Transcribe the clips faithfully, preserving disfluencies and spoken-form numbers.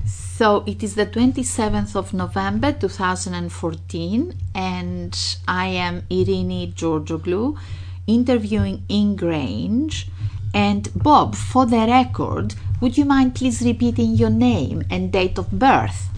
So it is the twenty-seventh of November two thousand fourteen, and I am Irini Georgioglu interviewing in Grange. And Bob, for the record, would you mind please repeating your name and date of birth?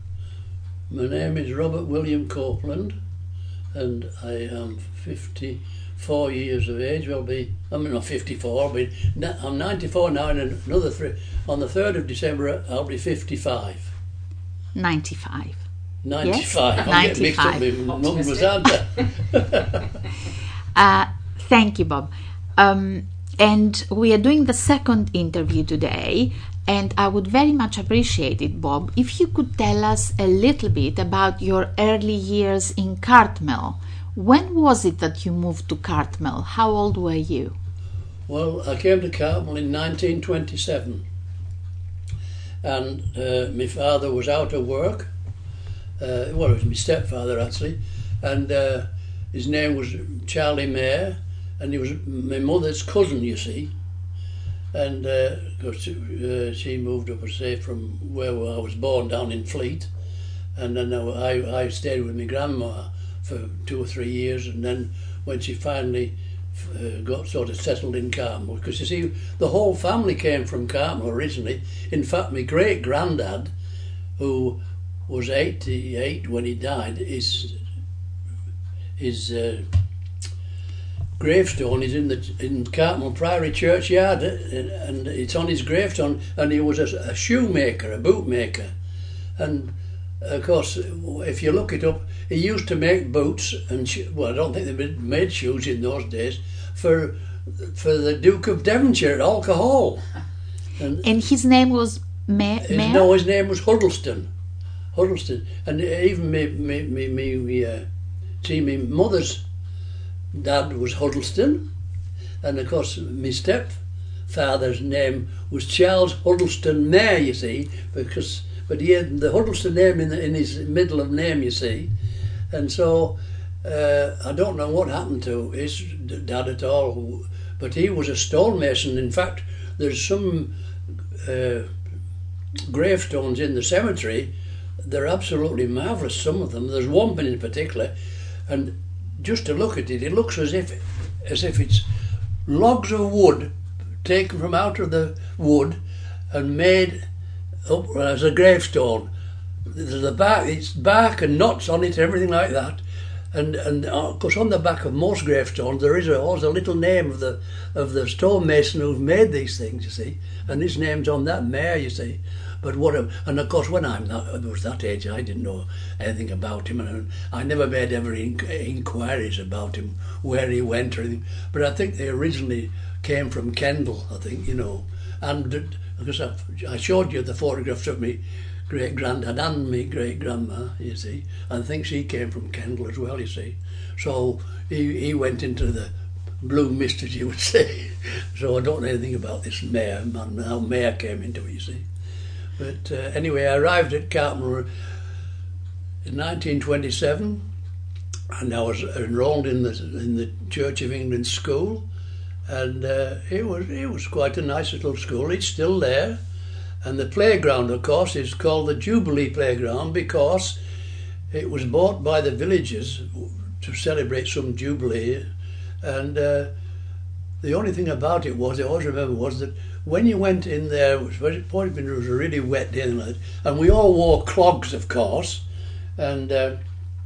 My name is Robert William Copeland, and I am fifty-four years of age. I'll be, I'm not fifty-four, but I'm ninety-four now, and another three, on the third of December, I'll be fifty-five. ninety-five. ninety-five. Yes? I'm ninety-five. getting mixed up with numbers, aren't I? uh, thank you, Bob. Um, and we are doing the second interview today, and I would very much appreciate it, Bob, if you could tell us a little bit about your early years in Cartmel. When was it that you moved to Cartmel? How old were you? Well, I came to Cartmel in nineteen twenty-seven, and uh, my father was out of work. Uh, well, it was my stepfather actually, and uh, his name was Charlie Mayer, and he was my mother's cousin, you see. And uh, of course, uh, she moved up, I say, from where I was born down in Fleet, and then I, I stayed with my grandma for two or three years, and then when she finally uh, got sort of settled in Cartmel, because you see, the whole family came from Cartmel originally. In fact, my great granddad, who was eighty-eight when he died, his his uh, gravestone is in the in Cartmel Priory churchyard, and it's on his gravestone. And he was a, a shoemaker, a bootmaker, and of course, if you look it up, he used to make boots and sho- well, I don't think they made shoes in those days for for the Duke of Devonshire at Alka Hall. And, and his name was Ma- Mayer? No, his name was Huddleston. Huddleston, and even me, me, me, me, me uh, see, my mother's dad was Huddleston, and of course my stepfather's name was Charles Huddleston Mayer, you see, because but he had the Huddleston name in, the, in his middle of name, you see, and so uh, I don't know what happened to his dad at all, but he was a stonemason. In fact, there's some uh, gravestones in the cemetery. They're absolutely marvellous, some of them. There's one in particular, and just to look at it, it looks as if as if it's logs of wood taken from out of the wood and made up as a gravestone. There's the bark, it's bark and knots on it, everything like that. And and of course, on the back of most gravestones there is a, always a little name of the of the stonemason who've made these things, you see. And his name's on that Mayer, you see. But what? A, and of course, when I'm that, I was that age, I didn't know anything about him, and I never made ever in, inquiries about him, where he went or anything. But I think they originally came from Kendal, I think, you know. And because I, I showed you the photographs of me great granddad and me great grandma, you see. I think she came from Kendal as well, you see. So he he went into the blue mist, as you would say. So I don't know anything about this Mayer, man, how Mayer came into it, you see. But uh, anyway, I arrived at Cartmel in nineteen twenty-seven, and I was enrolled in the in the Church of England school, and uh, it was it was quite a nice little school. It's still there, and the playground, of course, is called the Jubilee Playground because it was bought by the villagers to celebrate some jubilee, and uh, the only thing about it was, I always remember, was that when you went in there, it was, it was a really wet day, and we all wore clogs, of course, and uh,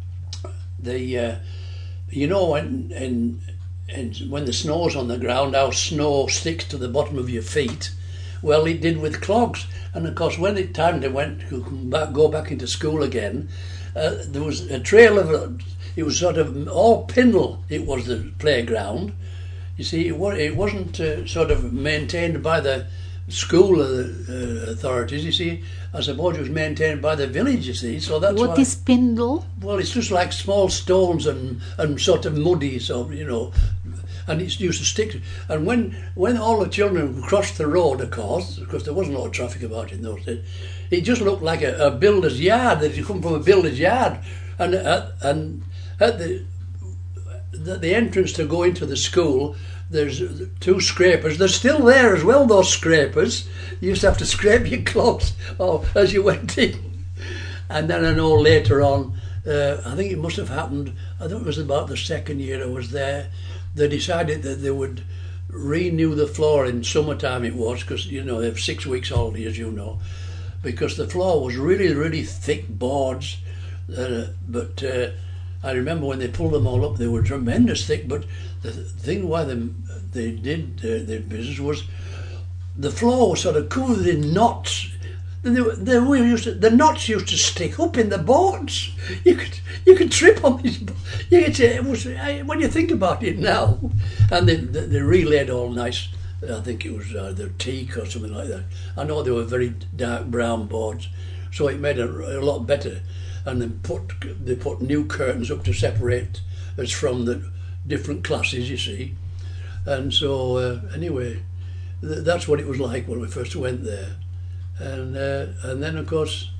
the uh, you know when in, in, when the snow's on the ground, how snow sticks to the bottom of your feet. Well, it did with clogs, and of course, when it time they went to come back, go back into school again, uh, there was a trail of it was sort of all Pindle. It was the playground. You see, it, was, it wasn't uh, sort of maintained by the school uh, authorities, you see. I suppose it was maintained by the village, you see. So that's What why, is Pindle? Well, it's just like small stones and, and sort of muddy, so, you know, and it used to stick. And when when all the children crossed the road, of course, because there wasn't a lot of traffic about in those days, it just looked like a, a builder's yard, that you come from a builder's yard. And, uh, and at the... The, the entrance to go into the school, there's two scrapers. They're still there as well, those scrapers. You used to have to scrape your clothes oh, as you went in. And then I know later on, uh, I think it must have happened, I think it was about the second year I was there, they decided that they would renew the floor in summertime it was, because, you know, they have six weeks holiday, as you know, because the floor was really, really thick boards. Uh, but uh, I remember when they pulled them all up, they were tremendous thick, but the thing why they, they did uh, their business was the floor was sort of covered in knots. They, were, they were used to, the knots used to stick up in the boards. You could you could trip on these. You could say, it was, when you think about it now, and they they, they relayed all nice. I think it was either teak or something like that. I know they were very dark brown boards, so it made it a lot better. And then put they put new curtains up to separate us from the different classes, you see. And so uh, anyway, th- that's what it was like when we first went there. And uh, and then of course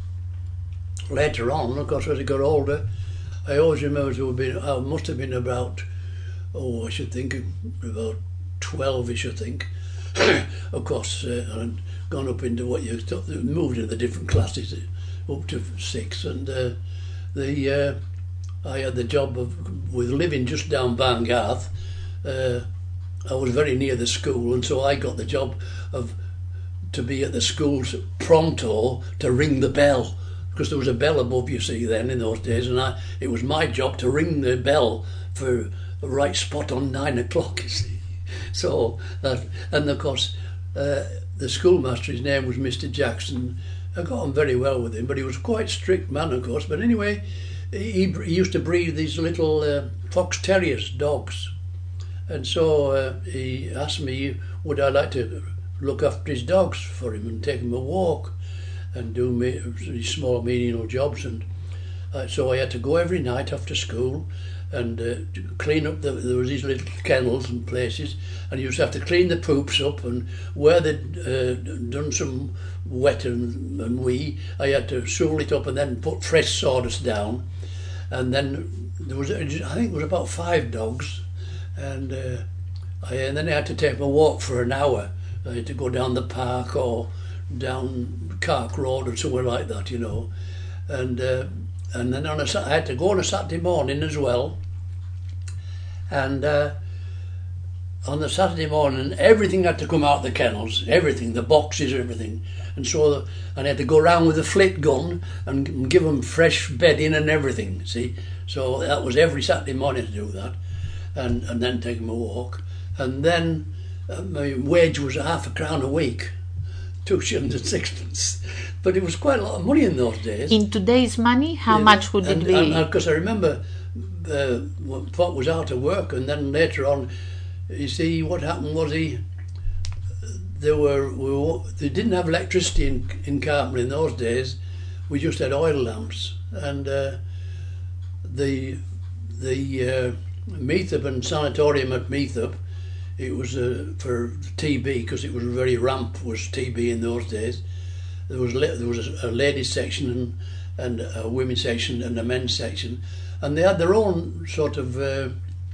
later on, of course, as I got older, I always remember to have been, I must have been about, oh, I should think about twelve-ish, I think. Of course, uh, I'd gone up into what you th- moved into the different classes up to six, and uh, the uh, I had the job of with living just down Bangarth. Uh, I was very near the school, and so I got the job of to be at the schools pronto to ring the bell, because there was a bell above, you see, then in those days, and I, it was my job to ring the bell for the right spot on nine o'clock, you see. So that, and of course, uh, the schoolmaster, his name was Mister Jackson. I got on very well with him, but he was quite a strict man, of course. But anyway, he, he used to breed these little uh, fox terriers, dogs, and so uh, he asked me, would I like to look after his dogs for him and take him a walk and do me, these small menial jobs. And uh, so I had to go every night after school and uh, clean up the, there was these little kennels and places, and you used to have to clean the poops up, and where they'd uh, done some wet and, and wee, I had to shovel it up and then put fresh sawdust down. And then there was, I think it was about five dogs, and uh, I, and then I had to take them a walk for an hour. I had to go down the park or down Cark Road or somewhere like that, you know. And uh, and then on a, I had to go on a Saturday morning as well. And uh, on the Saturday morning, everything had to come out of the kennels, everything, the boxes, everything. And so and I had to go around with a flit gun and give them fresh bedding and everything, see. So that was every Saturday morning to do that. And, and then take them a walk. And then Uh, my wage was half a crown a week, two shillings and sixpence, but it was quite a lot of money in those days. In today's money, how yeah, much would and, it be? Because I remember uh, Pop was out of work, and then later on, you see, what happened was he, there were, we were they didn't have electricity in in Carpenter in those days. We just had oil lamps, and uh, the the uh, Meathop and sanatorium at Meathop. It was uh, for T B, because it was very ramp was T B in those days. There was there was a ladies section and and a women's section and a men's section, and they had their own sort of uh,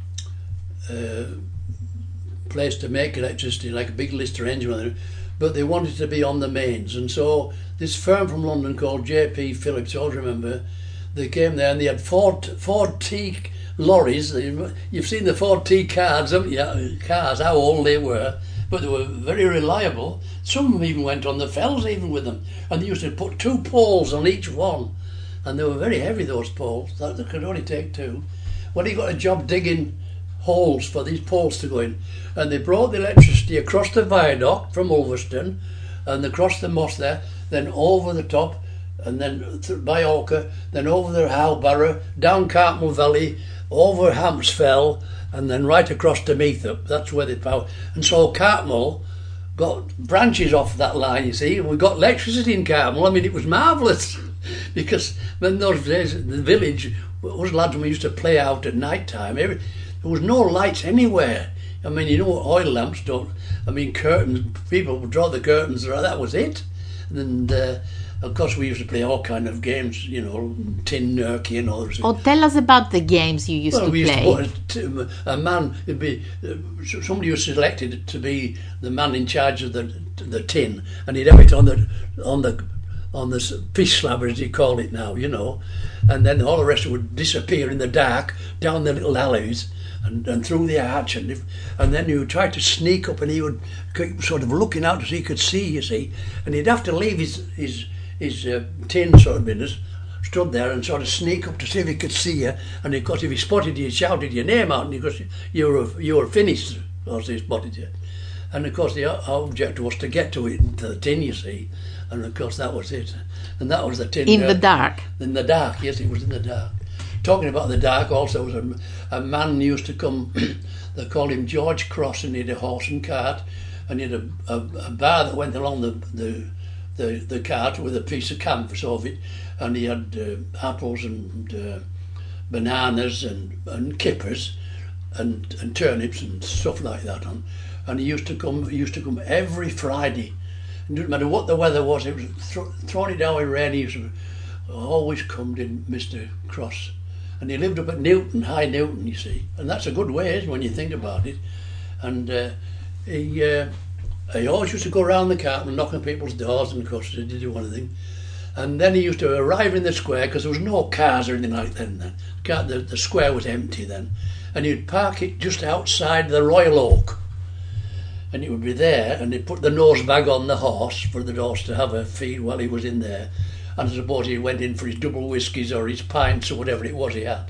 uh, place to make electricity, like a big Lister engine, but they wanted to be on the mains, and so this firm from London called J P Phillips, I always remember, they came there and they had Ford Ford T lorries. You've seen the Ford T cars, haven't you? Cars, how old they were, but they were very reliable. Some of them even went on the fells even with them, and they used to put two poles on each one, and they were very heavy, those poles. That they could only take two. Well, he got a job digging holes for these poles to go in, and they brought the electricity across the viaduct from Ulverston and across the moss there, then over the top, and then by Orca, then over the Howbarrow, down Cartmel Valley, over Hampsfell, and then right across to Meathop. That's where the power. And so Cartmel got branches off that line, you see, and we got electricity in Cartmel. I mean, it was marvellous, because in those days, the village, us lads, when we used to play out at night time, every, there was no lights anywhere. I mean, you know, oil lamps don't, I mean, curtains, people would draw the curtains, that was it. And uh, of course, we used to play all kind of games, you know, tin nurky and others. Or tell us about the games you used well, to we play. Used to put a, a man, it'd be uh, somebody was selected to be the man in charge of the the tin, and he'd have it on the on the on the fish slab, as you call it now, you know, and then all the rest would disappear in the dark down the little alleys and, and through the arch, and if, and then you would try to sneak up, and he would keep sort of looking out so he could see, you see, and he'd have to leave his his his uh, tin sort of business, stood there and sort of sneak up to see if he could see you, and of course if he spotted you, he shouted your name out, and because you were you were finished, because he spotted you, and of course the object was to get to it, to the tin, you see. And of course that was it, and that was the tin. In the dark. In the dark, yes, it was in the dark. Talking about the dark, also was a, a man used to come. They called him George Cross, and he had a horse and cart, and he had a, a, a bar that went along the, the the the cart with a piece of canvas over it, and he had uh, apples and uh, bananas and, and kippers and and turnips and stuff like that on. And he used to come. He used to come every Friday. It didn't matter what the weather was, it was th- throwing it down with rain, he used to always come, did Mister Cross. And he lived up at Newton, High Newton, you see. And that's a good way when you think about it. And uh, he uh, he always used to go around the cart and knock on people's doors, and of course he did one thing. And then he used to arrive in the square, because there was no cars or anything like that then. The, the square was empty then. And he'd park it just outside the Royal Oak. And it would be there, and he'd put the nose bag on the horse for the horse to have a feed while he was in there. And I suppose he went in for his double whiskies or his pints or whatever it was he had.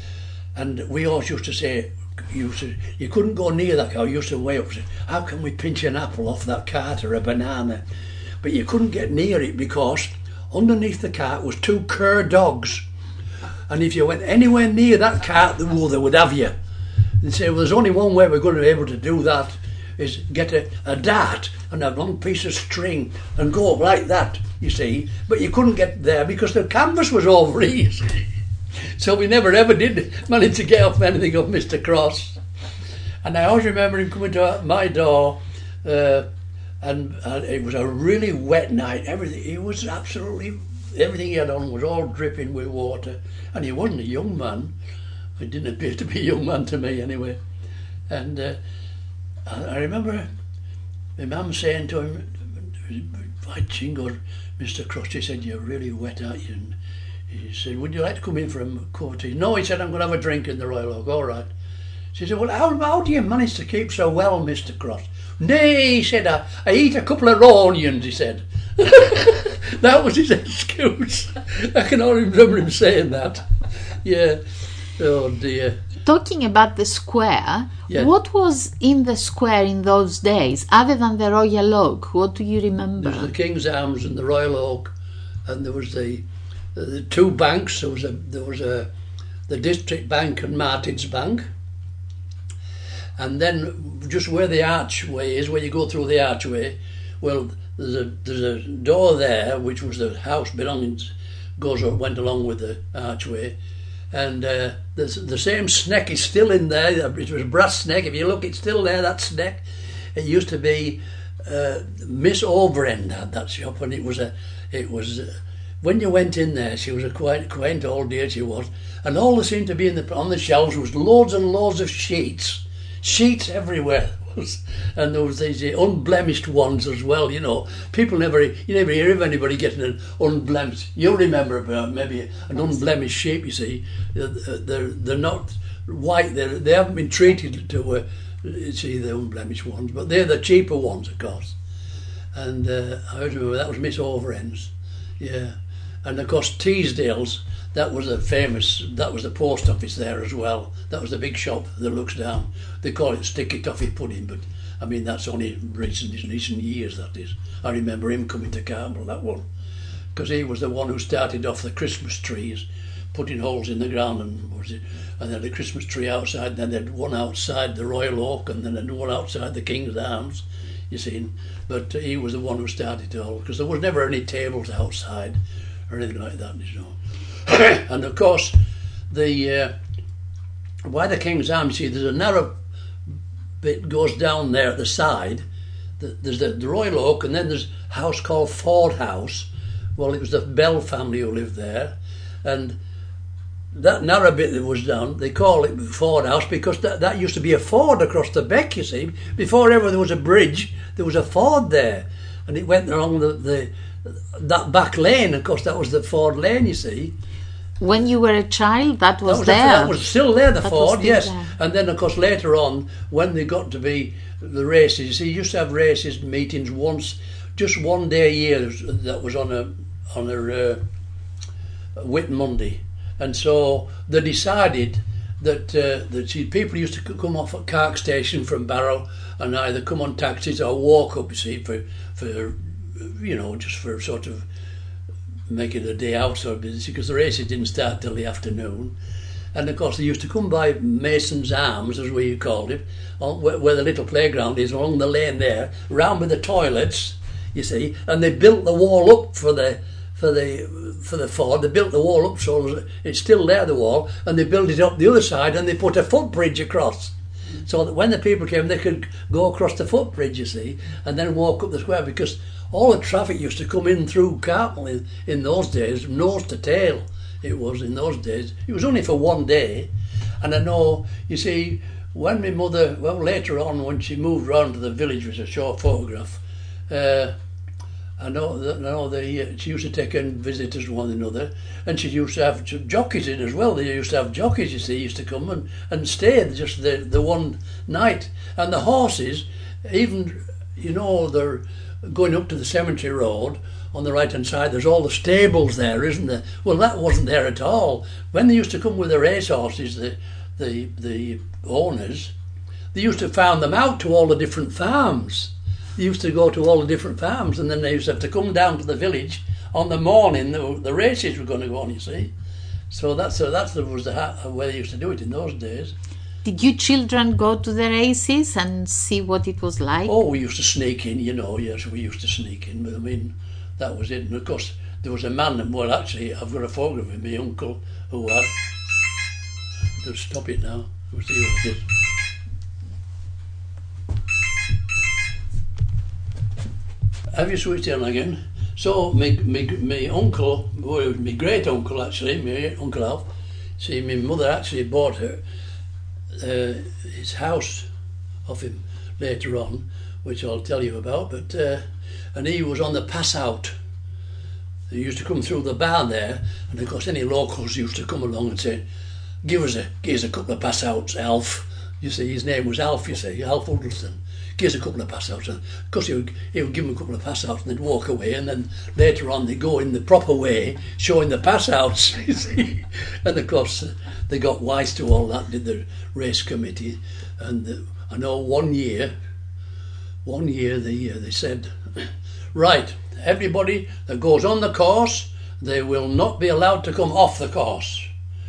And we always used to say, you, used to, you couldn't go near that cow. You used to weigh up and say, how can we pinch an apple off that cart or a banana? But you couldn't get near it because underneath the cart was two cur dogs. And if you went anywhere near that cart, well, they would have you. And say, well, there's only one way we're going to be able to do that, is get a, a dart and a long piece of string and go up like that, you see. But you couldn't get there because the canvas was over it, you see. So we never ever did manage to get off anything of Mister Cross. And I always remember him coming to my door, uh, and, and it was a really wet night. Everything, he was absolutely, everything he had on was all dripping with water. And he wasn't a young man. He didn't appear to be a young man to me anyway. And uh, I remember my mum saying to him, by jingo, Mister Cross, she said, you're really wet, aren't you? And he said, would you like to come in for a cup of tea? No, he said, I'm going to have a drink in the Royal Oak. All right. She said, well, how, how do you manage to keep so well, Mister Cross? Nay, he said, I, I eat a couple of raw onions, he said. That was his excuse. I can only remember him saying that. Yeah. Oh, dear. Talking about the square, yeah. What was in the square in those days, other than the Royal Oak? What do you remember? There was the King's Arms and the Royal Oak, and there was the the two banks. There was a there was a the District Bank and Martin's Bank, and then just where the archway is, where you go through the archway, well, there's a there's a door there, which was the house belonging goes up, went along with the archway. And uh, the, the same sneck is still in there. It was a brass sneck. If you look, it's still there, that sneck. It used to be uh, Miss Overend had that shop, and it was a, it was uh, when you went in there, she was a quite quaint old dear, she was, and all there seemed to be in the on the shelves was loads and loads of sheets, sheets everywhere. And there was these unblemished ones as well, you know. People never, you never hear of anybody getting an unblemished. You'll remember about maybe an unblemished sheep. You see, they're they're not white. They they haven't been treated to uh, see the unblemished ones, but they're the cheaper ones, of course. And uh, I remember that was Miss Overend's, yeah. And of course Teasdale's. That was a famous, that was the post office there as well. That was the big shop that looks down. They call it Sticky Toffee Pudding, but I mean, that's only recent, recent years, that is. I remember him coming to Carmel, that one, because he was the one who started off the Christmas trees, putting holes in the ground, and was it, and then the Christmas tree outside, and then they had one outside the Royal Oak, and then they had one outside the King's Arms, you see. But he was the one who started it all, because there was never any tables outside or anything like that, you know. And of course, the uh, by the King's Arms, see, there's a narrow bit goes down there at the side. There's the, the Royal Oak, and then there's a house called Ford House, well, it was the Bell family who lived there, and that narrow bit that was done, they call it Ford House because that, that used to be a ford across the beck, you see. Before ever there was a bridge, there was a ford there, and it went along the, the that back lane. Of course, that was the Ford Lane, you see. When you were a child, that was, that was there. A, that was still there, the that Ford, yes. There. And then, of course, later on, when they got to be the races, you see, you used to have races meetings once, just one day a year. That was on a on a uh, Whit Monday. And so they decided that uh, that see, people used to come off at Cark Station from Barrow and either come on taxis or walk up, you see, for, for you know, just for sort of making a day out sort of business, because the races didn't start till the afternoon. And of course they used to come by Mason's Arms, as we called it, on, where, where the little playground is, along the lane there, round with the toilets, you see, and they built the wall up for the for the for the ford. They built the wall up so it's still there, the wall, and they built it up the other side and they put a footbridge across, so that when the people came they could go across the footbridge, you see, and then walk up the square, because all the traffic used to come in through Cartmel in, in those days, nose to tail it was in those days. It was only for one day. And I know, you see, when my mother, well later on when she moved round to the village, with a short photograph, uh, I know that I know they, she used to take in visitors one another, and she used to have jockeys in as well. They used to have jockeys, you see, used to come and, and stay just the, the one night. And the horses, even, you know, they're going up to the cemetery road, on the right hand side there's all the stables there, isn't there? Well, that wasn't there at all. When they used to come with the race horses, the, the, the owners, they used to farm them out to all the different farms. They used to go to all the different farms, and then they used to have to come down to the village on the morning the, the races were going to go on, you see. So that's uh, that's the, was the way they used to do it in those days. Did you children go to the races and see what it was like? Oh, we used to sneak in, you know, yes, we used to sneak in, but I mean, that was it. And of course, there was a man, well actually, I've got a photograph of my uncle who had, just stop it now, we'll see what it is. Have you switched on again? So, my, my, my uncle, well, my great uncle actually, my Uncle Alf, see, my mother actually bought her uh, his house off him later on, which I'll tell you about, but uh, and he was on the pass out. He used to come through the barn there, and of course any locals used to come along and say, give us a, give us a couple of pass outs, Alf. You see, his name was Alf, you see, Alf Huddleston. Give us a couple of pass outs. And of course he would, he would give them a couple of pass outs and they'd walk away, and then later on they go in the proper way, showing the pass outs, you see. And of course uh, they got wise to all that, did the race committee. And uh, I know one year, one year they, uh, they said, right, everybody that goes on the course, they will not be allowed to come off the course.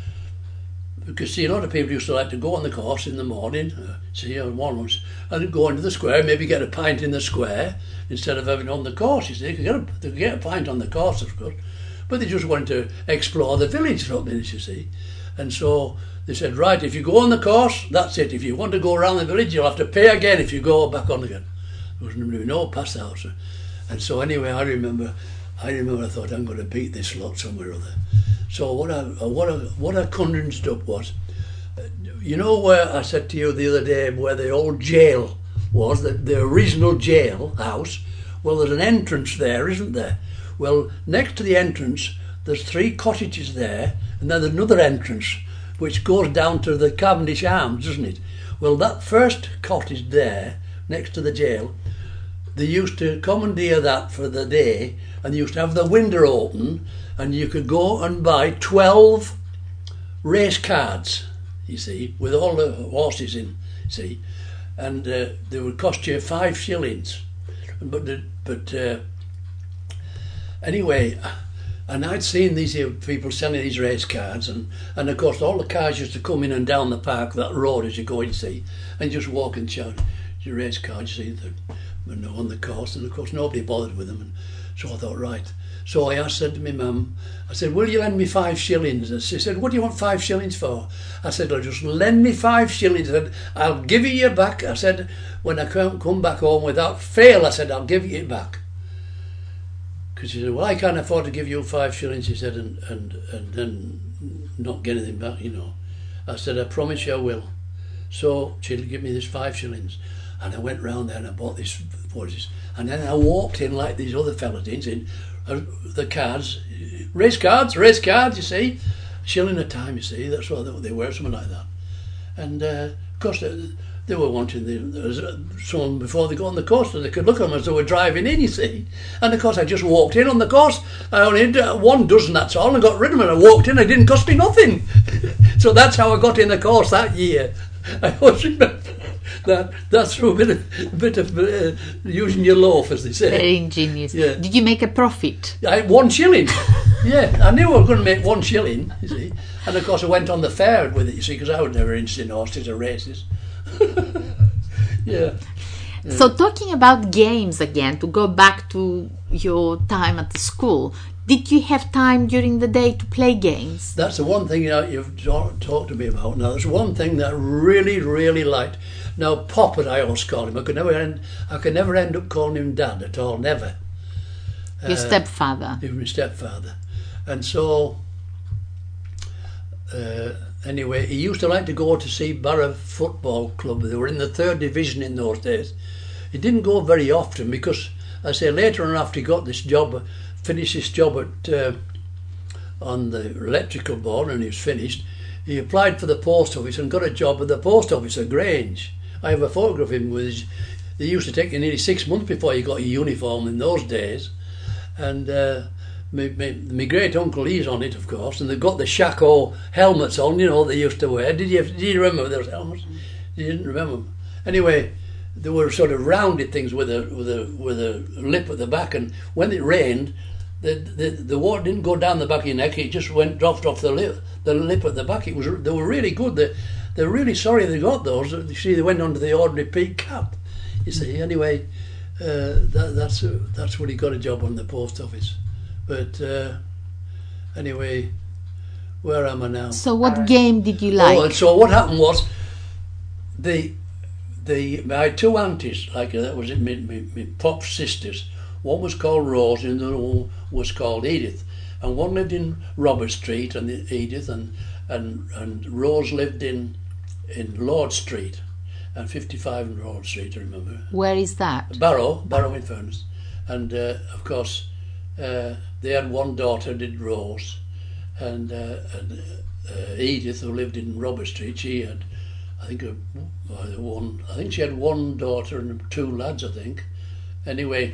Because, see, a lot of people used to like to go on the course in the morning, uh, see, on one once, and go into the square, maybe get a pint in the square, instead of having on the course, you see. They could get a, they could get a pint on the course, of course, but they just wanted to explore the village for a minute, you see. And so they said, right, if you go on the course, that's it. If you want to go around the village, you'll have to pay again if you go back on again. There was no pass out. And so anyway, I remember, I remember I thought, I'm going to beat this lot somewhere or other. So what I what I what I condensed up was, you know where I said to you the other day where the old jail was, the, the original jail house. Well, there's an entrance there, isn't there? Well, next to the entrance, there's three cottages there, and then there's another entrance which goes down to the Cavendish Arms, doesn't it? Well, that first cottage there, next to the jail, they used to commandeer that for the day, and they used to have the window open, and you could go and buy twelve race cards, you see, with all the horses in, see, and uh, they would cost you five shillings. But the, but uh, anyway, and I'd seen these people selling these race cards, and, and of course all the cars used to come in and down the park, that road as you go, you see, and just walk and shout your race cards, you see, the, on the course, and of course nobody bothered with them. And so I thought, right. So I asked, said to my mum, I said, will you lend me five shillings? And she said, what do you want five shillings for? I said, well, just lend me five shillings. I said, I'll give you back. I said, when I come back home without fail, I said, I'll give you it back. Because he said, well, I can't afford to give you five shillings, he said, and, and, and then not get anything back, you know. I said, I promise you I will. So she'll give me this five shillings. And I went round there and I bought this, this. And then I walked in like these other fellas did, in uh, the cards, race cards, race cards, you see. A shilling a time, you see. That's what they were, something like that. And, uh, of course, they, they were wanting the, there was someone before they got on the course, so they could look at them as they were driving in, you see. And of course, I just walked in on the course. I only had one dozen, that's all. And I got rid of them. And I walked in. It didn't cost me nothing. So that's how I got in the course that year. I always remember that. That's through a bit of, a bit of uh, using your loaf, as they say. Very ingenious. Yeah. Did you make a profit? I, one shilling. Yeah, I knew I was going to make one shilling, you see. And of course, I went on the fair with it, you see, because I was never interested in horses or races. yeah. yeah. So talking about games again, to go back to your time at the school, did you have time during the day to play games? That's the one thing that you've talked to me about. Now, there's one thing that I really, really liked. Now, Poppet, I always called him. I could never end. I could never end up calling him Dad at all. Never. Your uh, stepfather. He was my stepfather, and so. Uh, anyway, he used to like to go to see Barra Football Club. They were in the third division in those days. He didn't go very often because, I say, later on after he got this job, finished his job at uh, on the electrical board, and he was finished, he applied for the post office and got a job at the post office at Grange. I have a photograph of him with his, they used to take you nearly six months before you got a uniform in those days. And uh, my, my, my great uncle, he's on it, of course, and they've got the Shaco helmets on, you know, they used to wear. Did you, did you remember those helmets? You didn't remember them. Anyway, they were sort of rounded things with a with a with a lip at the back, and when it rained, the the, the water didn't go down the back of your neck; it just went dropped off the lip the lip at the back. It was they were really good. They they're really sorry they got those. You see, they went under the ordinary peak cap. You see, anyway, uh, that, that's uh, that's when he got a job on the post office. But uh, anyway, where am I now? So, what game did you like? Oh, and so what happened was the. The, I had two aunties, like that was it, my, my, my pop's sisters. One was called Rose and the other one was called Edith. And one lived in Robert Street, and the, Edith, and, and and Rose lived in in Lord Street, and fifty-five in Lord Street, I remember. Where is that? Barrow, Barrow in Furness. And uh, of course, uh, they had one daughter, did Rose, and, uh, and uh, Edith, who lived in Robert Street, she had, I think, a, one. I think she had one daughter and two lads, I think. Anyway,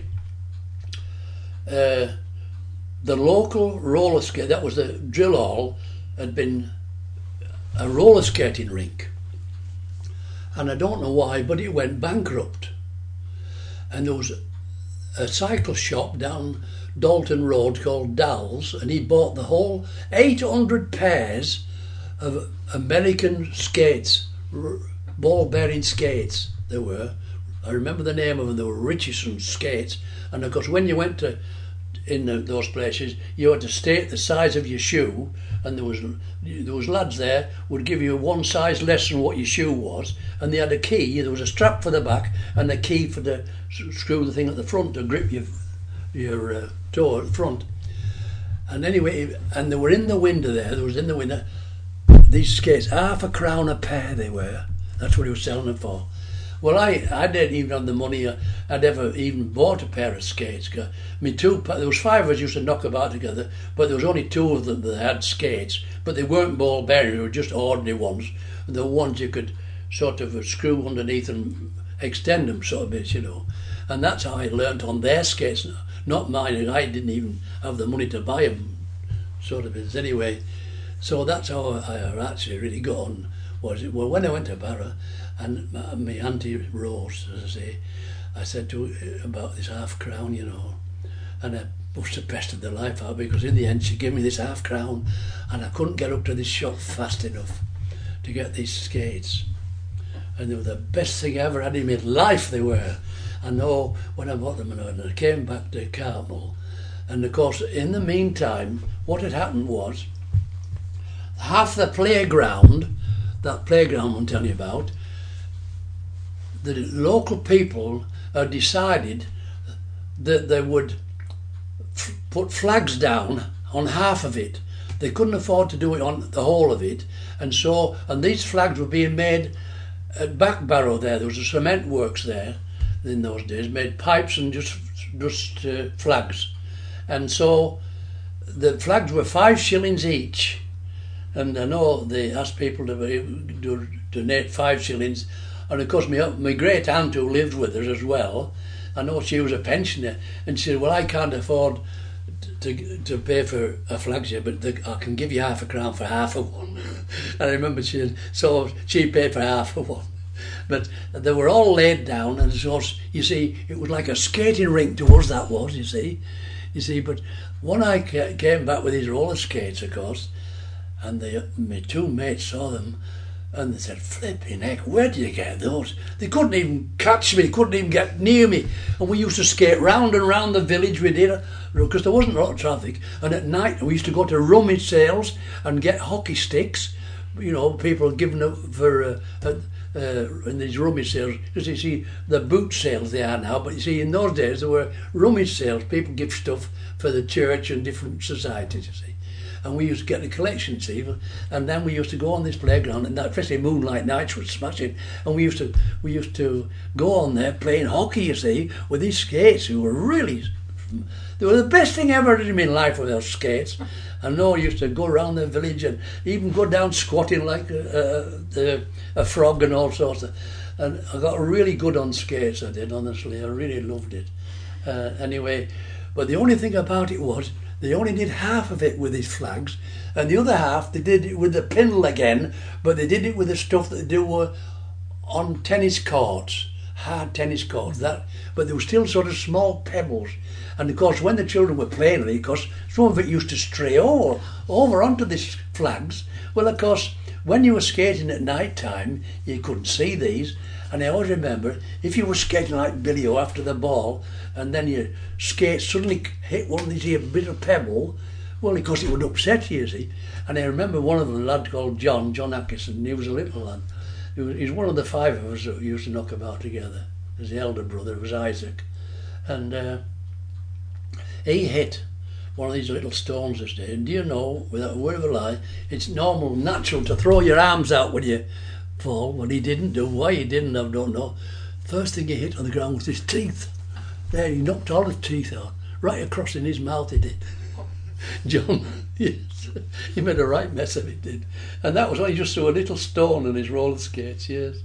uh, the local roller skate, that was the drill hall, had been a roller skating rink. And I don't know why, but it went bankrupt. And there was a cycle shop down Dalton Road called Dall's, and he bought the whole eight hundred pairs of American skates, ball-bearing skates they were. I remember the name of them. They were Richardson skates. And of course, when you went to in the, those places, you had to state the size of your shoe, and there was there was lads there would give you one size less than what your shoe was, and they had a key. There was a strap for the back and a key for the screw the thing at the front to grip your your uh, toe at the front. And anyway, and they were in the window there. There was in the window these skates, half a crown a pair they were. That's what he was selling them for. Well, I, I didn't even have the money I'd ever even bought a pair of skates. I mean, two, there was five of us used to knock about together, but there was only two of them that had skates, but they weren't ball bearing, they were just ordinary ones. And the ones you could sort of screw underneath and extend them sort of bit, you know. And that's how I learnt on their skates, not mine. I didn't even have the money to buy them, sort of bit. Anyway, so that's how I actually really got on. Was it? Well, when I went to Barra, and my, my auntie Rose, as I say, I said to her about this half crown, you know, and I must have pestered the life out, because in the end she gave me this half crown, and I couldn't get up to this shop fast enough to get these skates. And they were the best thing I ever had in my life, they were. I know when I bought them, and I came back to Carmel, and of course in the meantime what had happened was half the playground, that playground I'm telling you about, the local people had decided that they would put flags down on half of it. They couldn't afford to do it on the whole of it, and so and these flags were being made at Backbarrow. There, there was a cement works there in those days, made pipes and just just uh, flags, and so the flags were five shillings each. And I know they asked people to do, donate five shillings, and of course my my great aunt who lived with us as well, I know she was a pensioner, and she said, "Well, I can't afford to to pay for a flag here, but the, I can give you half a crown for half of one." And I remember she said, so she paid for half of one. But they were all laid down, and so you see, it was like a skating rink to us, that was, you see. You see, but when I came back with these roller skates, of course, and they, my two mates saw them, and they said, "Flipping heck, where do you get those?" They couldn't even catch me, couldn't even get near me. And we used to skate round and round the village, we did, because there wasn't a lot of traffic. And at night we used to go to rummage sales and get hockey sticks. You know, people giving up for uh, uh, uh, in these rummage sales. Because you see, the boot sales they are now, but you see, in those days there were rummage sales. People give stuff for the church and different societies, you see. And we used to get the collection, see, and then we used to go on this playground, and that, especially moonlight nights, was smashing. And we used to we used to go on there playing hockey, you see, with these skates, who were really, they were the best thing ever in my life with those skates. I know I used to go around the village and even go down squatting like a, a, a frog and all sorts of. And I got really good on skates. I did, honestly. I really loved it. Uh, anyway, but the only thing about it was, they only did half of it with these flags, and the other half they did it with the pindle again, but they did it with the stuff that they do uh, on tennis courts, hard tennis courts. That, but there were still sort of small pebbles, and of course when the children were playing with it, because some of it used to stray over, over onto these flags. Well, of course, when you were skating at night time, you couldn't see these. And I always remember, if you were skating like Billy O after the ball, and then your skate suddenly hit one of these here bit of pebble, well, of course it would upset you, you see. And I remember one of them, a lad called John, John Atkinson, he was a little lad. He was, he was one of the five of us that used to knock about together. His elder brother was Isaac. And uh, he hit one of these little stones this day. And do you know, without a word of a lie, it's normal, natural to throw your arms out when you fall, but he didn't do. Why he didn't, I don't know. First thing he hit on the ground was his teeth. There, he knocked all his teeth out, right across in his mouth he did. John, yes, he made a right mess of it, did. And that was why he just threw a little stone on his roller skates, yes.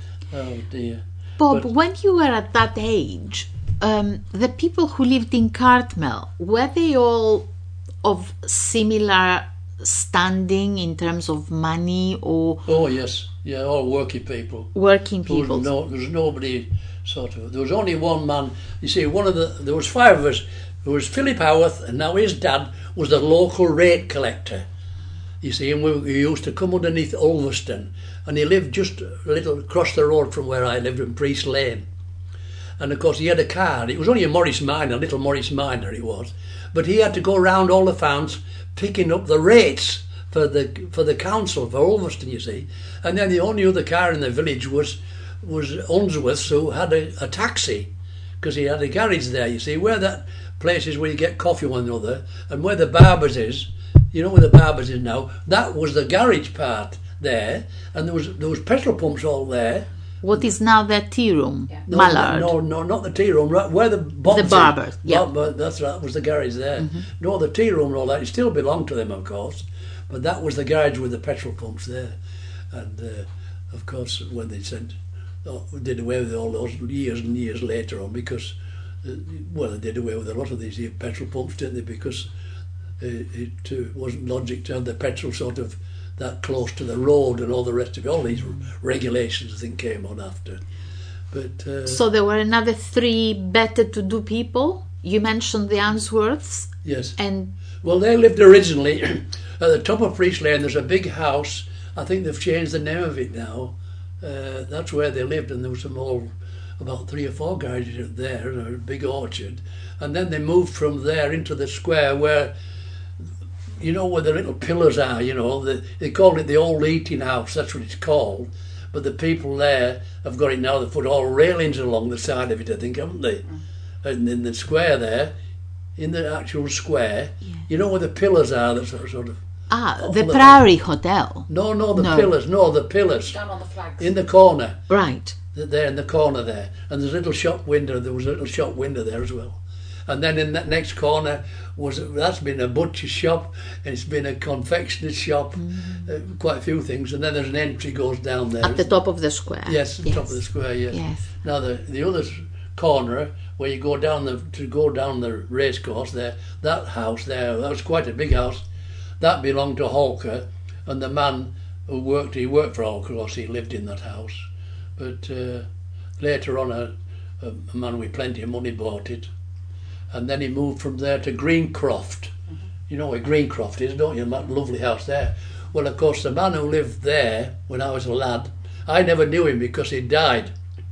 Oh dear. Bob, But- when you were at that age, um, the people who lived in Cartmel, were they all of similar standing in terms of money or Oh yes, yeah, all working people. working There was, people? no, there was nobody sort of. There was only one man. You see, one of the there was five of us. There was Philip Howarth, and now his dad was the local rate collector. You see, and we, we used to come underneath Ulverston, and he lived just a little across the road from where I lived in Priest Lane. And of course, he had a car. It was only a Morris Minor, a little Morris Minor it was, but he had to go round all the farms picking up the rates for the for the council for Ulverston, you see. And then the only other car in the village was was Unsworth's, who had a, a taxi, because he had a garage there, you see, where that place is where you get coffee one another, and where the Barbers is, you know where the Barbers is now, that was the garage part there, and there was there was petrol pumps all there. What is now the tea room? No, Mallard. No, no, not the tea room. Right where the Bob's The Barbers, is. yeah. Bob- but that's right. Was the garage there? Mm-hmm. No, the tea room and all that. It still belonged to them, of course, but that was the garage with the petrol pumps there. And uh, of course, when they said, oh, we did away with all those years and years later on, because uh, well, they did away with a lot of these here petrol pumps, didn't they? Because uh, it uh, wasn't logic to have the petrol sort of that close to the road and all the rest of it. All these regulations, I think, came on after. But uh, So there were another three better to do people. You mentioned the Answorths, yes, and well, they lived originally at the top of Priest Lane. There's a big house. I think they've changed the name of it now. Uh, that's where they lived, and there was some old, about three or four garages there, and a big orchard. And then they moved from there into the square where, you know, where the little pillars are, you know, the, they called it the old eating house, that's what it's called. But the people there have got it now, they've put all railings along the side of it, I think, haven't they? Mm. And in the square there, in the actual square. Yeah. You know where the pillars are, that sort of, sort of Ah, the Priory Hotel. No, no, the No. pillars, no, the pillars. Down on the flags. In the corner, Right. th- there in the corner there. And there's a little shop window, there was a little shop window there as well. And then in that next corner was, that's been a butcher's shop, and it's been a confectioner's shop, Mm-hmm. uh, quite a few things. And then there's an entry goes down there. At the top of the square. Yes, the top of the square, yes. Yes. Now the the other s- corner where you go down the to go down the race course there, that house there, that was quite a big house. That belonged to Hawker, and the man who worked, he worked for Hawker, of course, he lived in that house. But uh, later on, a, a man with plenty of money bought it, and then he moved from there to Greencroft. Mm-hmm. You know where Greencroft is, don't you? That lovely house there. Well, of course, the man who lived there when I was a lad, I never knew him because he died.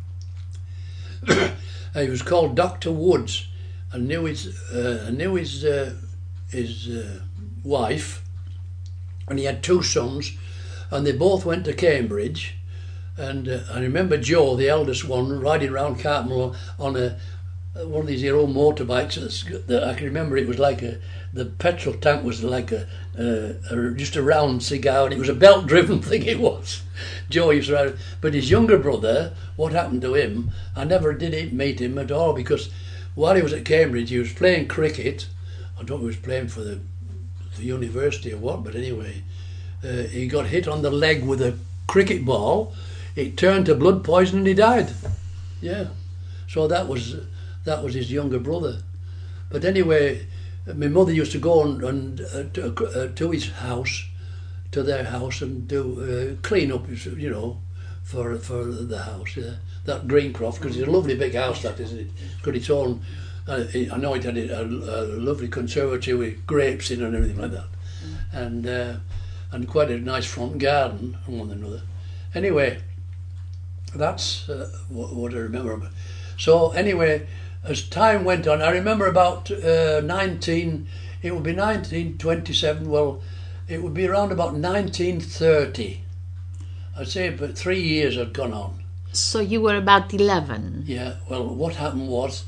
He was called Doctor Woods. I knew his, uh, I knew his, uh, his uh, wife, and he had two sons, and they both went to Cambridge. And uh, I remember Joe, the eldest one, riding around Cartmel on a one of these here old motorbikes. That's, that I can remember it was like a the petrol tank was like a, uh, a just a round cigar, and it was a belt-driven thing. It was. Joe used to ride, but his younger brother, what happened to him? I never did meet him at all because while he was at Cambridge, he was playing cricket. I don't know if he was playing for the, the university or what, but anyway, uh, he got hit on the leg with a cricket ball. It turned to blood poison and he died. Yeah, so that was that was his younger brother. But anyway, my mother used to go and, and uh, to, uh, to his house, to their house, and do uh, clean up, you know, for for the house. Yeah. That Greencroft, because it's a lovely big house. That isn't it? It's got its own. Uh, I know it had a, a, a lovely conservatory with grapes in and everything like that, mm. and uh, and quite a nice front garden and one another. Anyway, that's uh, what, what I remember. So anyway, as time went on, I remember about uh, nineteen. It would be nineteen twenty-seven. Well, it would be around about nineteen thirty. I'd say about three years had gone on. So you were about eleven. Yeah. Well, what happened was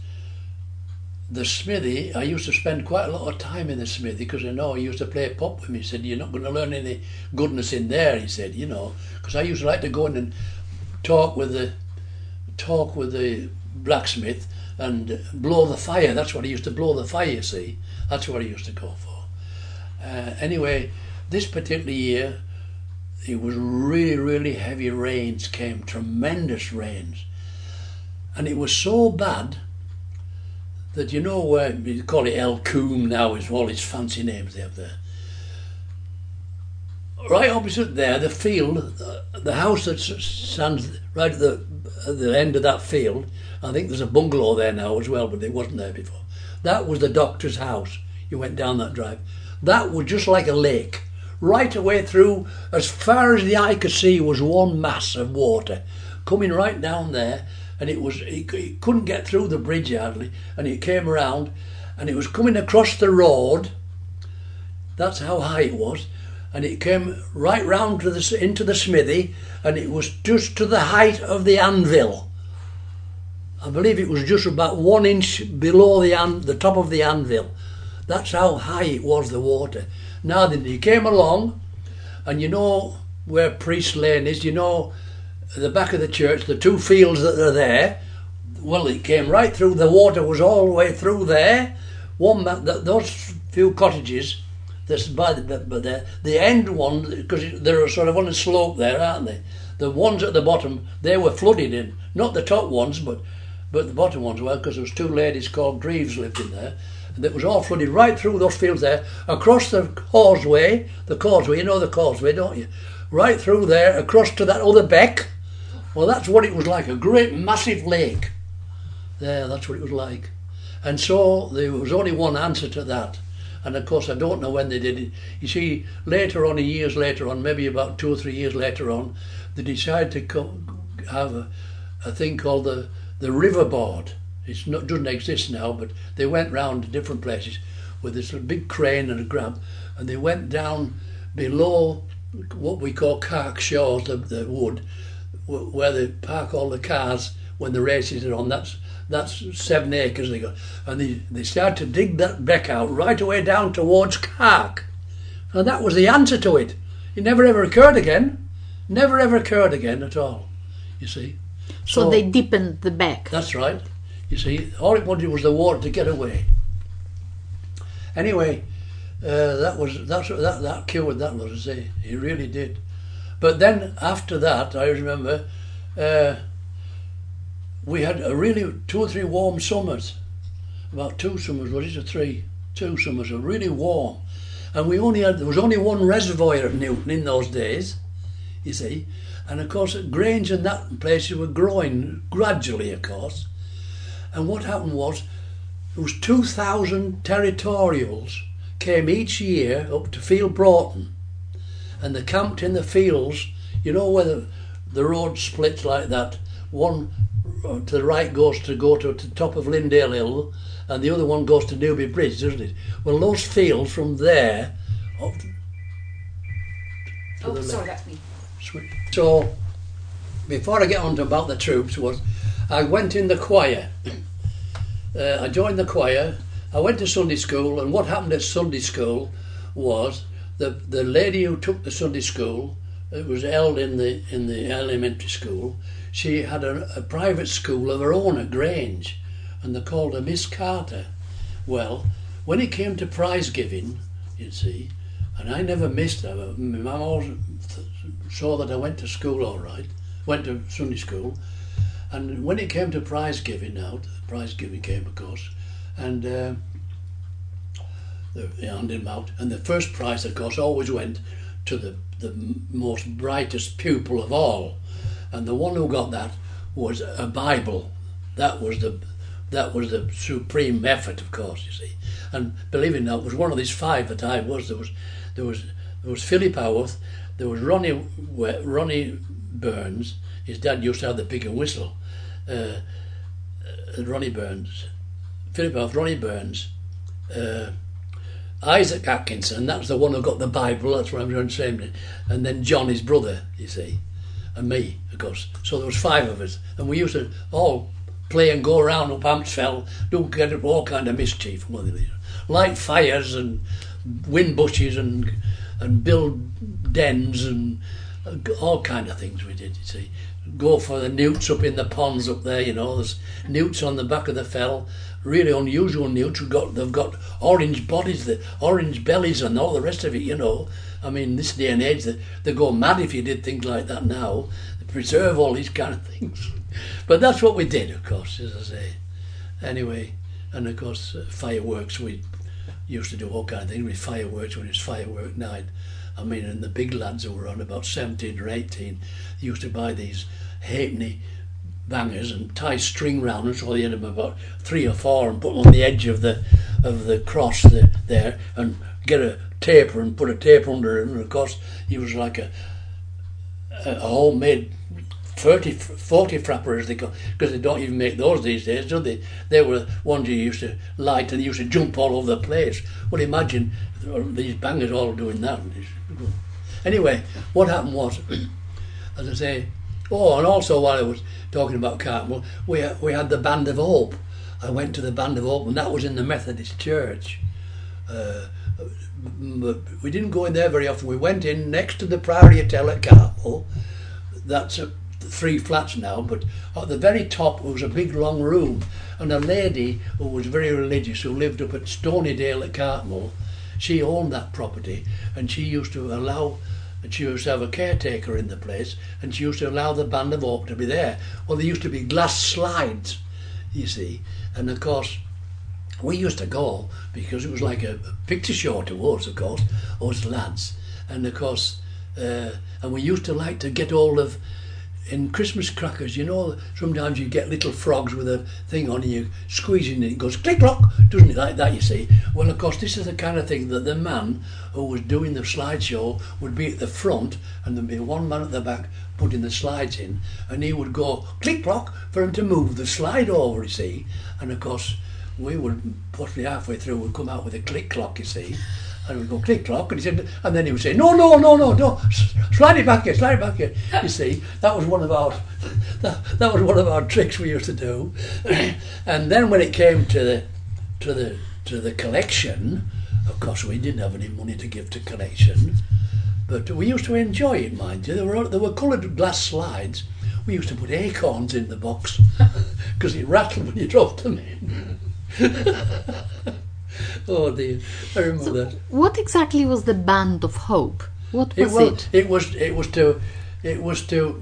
the smithy. I used to spend quite a lot of time in the smithy because I know he used to play pop with me. He said, "You're not going to learn any goodness in there." He said, "You know," because I used to like to go in and talk with the talk with the blacksmith and blow the fire. That's what he used to blow the fire. You see, that's what he used to go for. Uh, anyway, this particular year, it was really, really heavy rains. Came tremendous rains, and it was so bad that, you know, where we call it El Coombe now, is all its fancy names they have there. Right opposite there, the field, the house that stands right at the, at the end of that field, I think there's a bungalow there now as well, but it wasn't there before. That was the doctor's house. You went down that drive. That was just like a lake. Right away through, as far as the eye could see, was one mass of water coming right down there, and it was it, it couldn't get through the bridge hardly, and it came around, and it was coming across the road. That's how high it was. And it came right round to the, into the smithy, and it was just to the height of the anvil. I believe it was just about one inch below the an, the top of the anvil. That's how high it was, the water. Now then, he came along, and you know where Priest Lane is, you know the back of the church, the two fields that are there. Well, it came right through, the water was all the way through there. One, those few cottages, this by the, but the, the end one, because they're sort of on a slope there, aren't they? The ones at the bottom, they were flooded in. Not the top ones, but but the bottom ones were, because there was two ladies called Greaves lived in there. And it was all flooded right through those fields there, across the causeway, the causeway, you know the causeway, don't you? Right through there, across to that other beck. Well, that's what it was like, a great massive lake. There, that's what it was like. And so there was only one answer to that. And of course, I don't know when they did it. You see, later on, years later on, maybe about two or three years later on, they decided to come, have a, a thing called the, the riverboard. It doesn't exist now, but they went round to different places with this big crane and a grab, and they went down below what we call Cark Shaw, the, the wood, where they park all the cars when the races are on. That's That's seven acres they got. And they, they started to dig that beck out right away down towards Cark. And that was the answer to it. It never ever occurred again. Never ever occurred again at all, you see. So, so they deepened the beck. That's right. You see, all it wanted was the water to get away. Anyway, uh, that was that's that that cured that, let us say. It really did. But then after that, I remember uh, we had a really two or three warm summers. About two summers, what is it, three? Two summers, were really warm. And we only had, there was only one reservoir at Newton in those days, you see. And of course, Grange and that places were growing gradually, of course. And what happened was, there was two thousand territorials came each year up to Field Broughton. And they camped in the fields, you know where the, the road splits like that. One to the right goes to go to, to the top of Lindale Hill, and the other one goes to Newby Bridge, doesn't it? Well, those fields from there up to, to oh, the sorry, left. that's me. So, before I get on to about the troops, was I went in the choir. Uh, I joined the choir. I went to Sunday school, and what happened at Sunday school was the the lady who took the Sunday school, it was held in the in the elementary school. She had a, a private school of her own at Grange, and they called her Miss Carter. Well, when it came to prize giving, you see, and I never missed her. My mum always saw that I went to school all right, went to Sunday school, and when it came to prize giving out, prize giving came, of course, and uh, they handed them out, and the first prize, of course, always went to the the most brightest pupil of all, and the one who got that was a Bible. That was the that was the supreme effort, of course, you see. And believe it or not, it was one of these five that I was. There was there was there was Philip Howarth, there was Ronnie Ronnie Burns. His dad used to have the pig and whistle. Uh, uh, Ronnie Burns, Philip Howarth, Ronnie Burns, uh, Isaac Atkinson. That's the one who got the Bible. That's what I'm trying to say. And then John, his brother, you see, and me, of course. So there was five of us, and we used to all play and go around up Hampsfell, do get up all kind of mischief, light fires and wind bushes and and build dens and all kind of things we did, you see. Go for the newts up in the ponds up there, you know. There's newts on the back of the fell, really unusual newts. We've got, they've got orange bodies, the orange bellies and all the rest of it, you know. I mean, this day and age, they, they go mad if you did things like that now. They preserve all these kind of things. But that's what we did, of course, as I say. Anyway, and of course, uh, fireworks, we used to do all kind of things with fireworks when it was firework night. I mean, and the big lads who were on about seventeen or eighteen used to buy these halfpenny bangers and tie string round them, so they had them about three or four and put them on the edge of the of the cross there, there and get a taper and put a taper under it. And of course, he was like a a, a homemade thirty, forty frapper, as they call, because they don't even make those these days, do they? They were ones you used to light and you used to jump all over the place. Well, imagine these bangers all doing that. Anyway, what happened was, as I say, oh, and also while I was talking about Cartmel, we we had the Band of Hope. I went to the Band of Hope, and that was in the Methodist Church. Uh, but we didn't go in there very often. We went in next to the Priory Hotel at Cartmel. That's a three flats now, but at the very top was a big long room, and a lady who was very religious, who lived up at Stonydale at Cartmel, she owned that property, and she used to allow, and she used to have a caretaker in the place, and she used to allow the Band of Hope to be there. Well, there used to be glass slides, you see, and of course we used to go because it was like a, a picture show to us, of course, us lads, and of course uh, and we used to like to get hold of, in Christmas crackers, you know, sometimes you get little frogs with a thing on and you squeeze it and it goes click-clock, doesn't it, like that, you see. Well, of course, this is the kind of thing that the man who was doing the slideshow would be at the front, and there'd be one man at the back putting the slides in, and he would go click-clock for him to move the slide over, you see. And of course, we would, possibly halfway through, would come out with a click-clock, you see. And it would go click clock, and he said, and then he would say, no, no, no, no, no, slide it back here, slide it back here. You see, that was one of our that, that was one of our tricks we used to do. And then when it came to the to the to the collection, of course we didn't have any money to give to collection, but we used to enjoy it, mind you. There were there were coloured glass slides. We used to put acorns in the box because it rattled when you dropped them in. Oh dear, I remember So that. what exactly was the Band of Hope? What It was was it? it was it was to it was to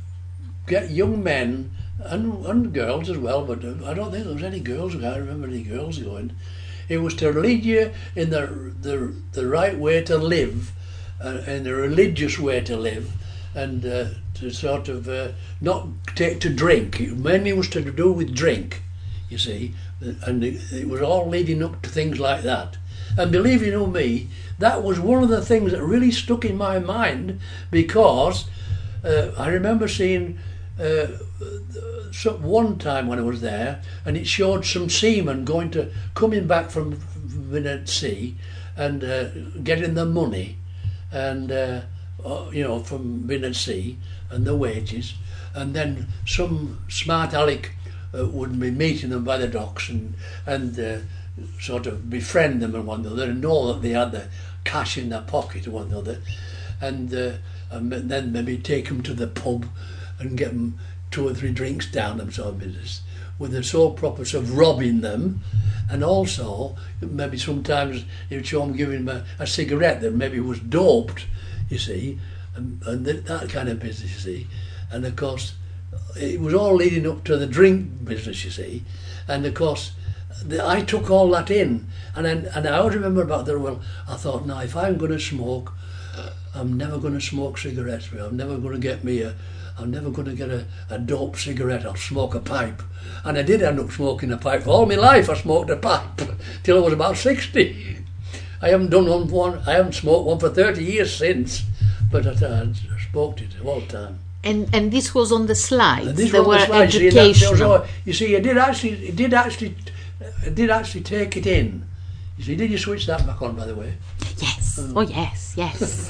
get young men and and girls as well, but I don't think there was any girls. I can't remember any girls going. It was to lead you in the the the right way to live, uh, in the religious way to live, and uh, to sort of uh, not take to drink. It mainly was to do with drink, you see, and it, it was all leading up to things like that. And believe you know me, that was one of the things that really stuck in my mind, because uh, I remember seeing uh, some, one time when I was there, and it showed some seamen going to coming back from at sea and uh, getting the money, and uh, you know, from being at sea and the wages, and then some smart aleck uh, would be meeting them by the docks and and. Uh, sort of befriend them and one another and know that they had the cash in their pocket and one another, and, uh, and then maybe take them to the pub and get them two or three drinks down them, sort of business, with the sole purpose of robbing them. And also maybe sometimes it would show them giving them a, a cigarette that maybe was doped, you see, and, and that, that kind of business, you see. And of course it was all leading up to the drink business, you see. And of course The, I took all that in, and then, and I always remember about that. Well, I thought, now if I'm going to smoke, I'm never going to smoke cigarettes. I'm never going to get me a, I'm never going to get a, a dope cigarette. I'll smoke a pipe, and I did end up smoking a pipe. For all my life, I smoked a pipe till I was about sixty. I haven't done one. one I haven't smoked one for thirty years since, but I, I smoked it all the time. And and this was on the slides. And this they was were the slides. See, that- educational. that was all- you see, I did actually, it did actually. I did actually take it in. You see, did you switch that back on, by the way? Yes. Oh, yes, yes.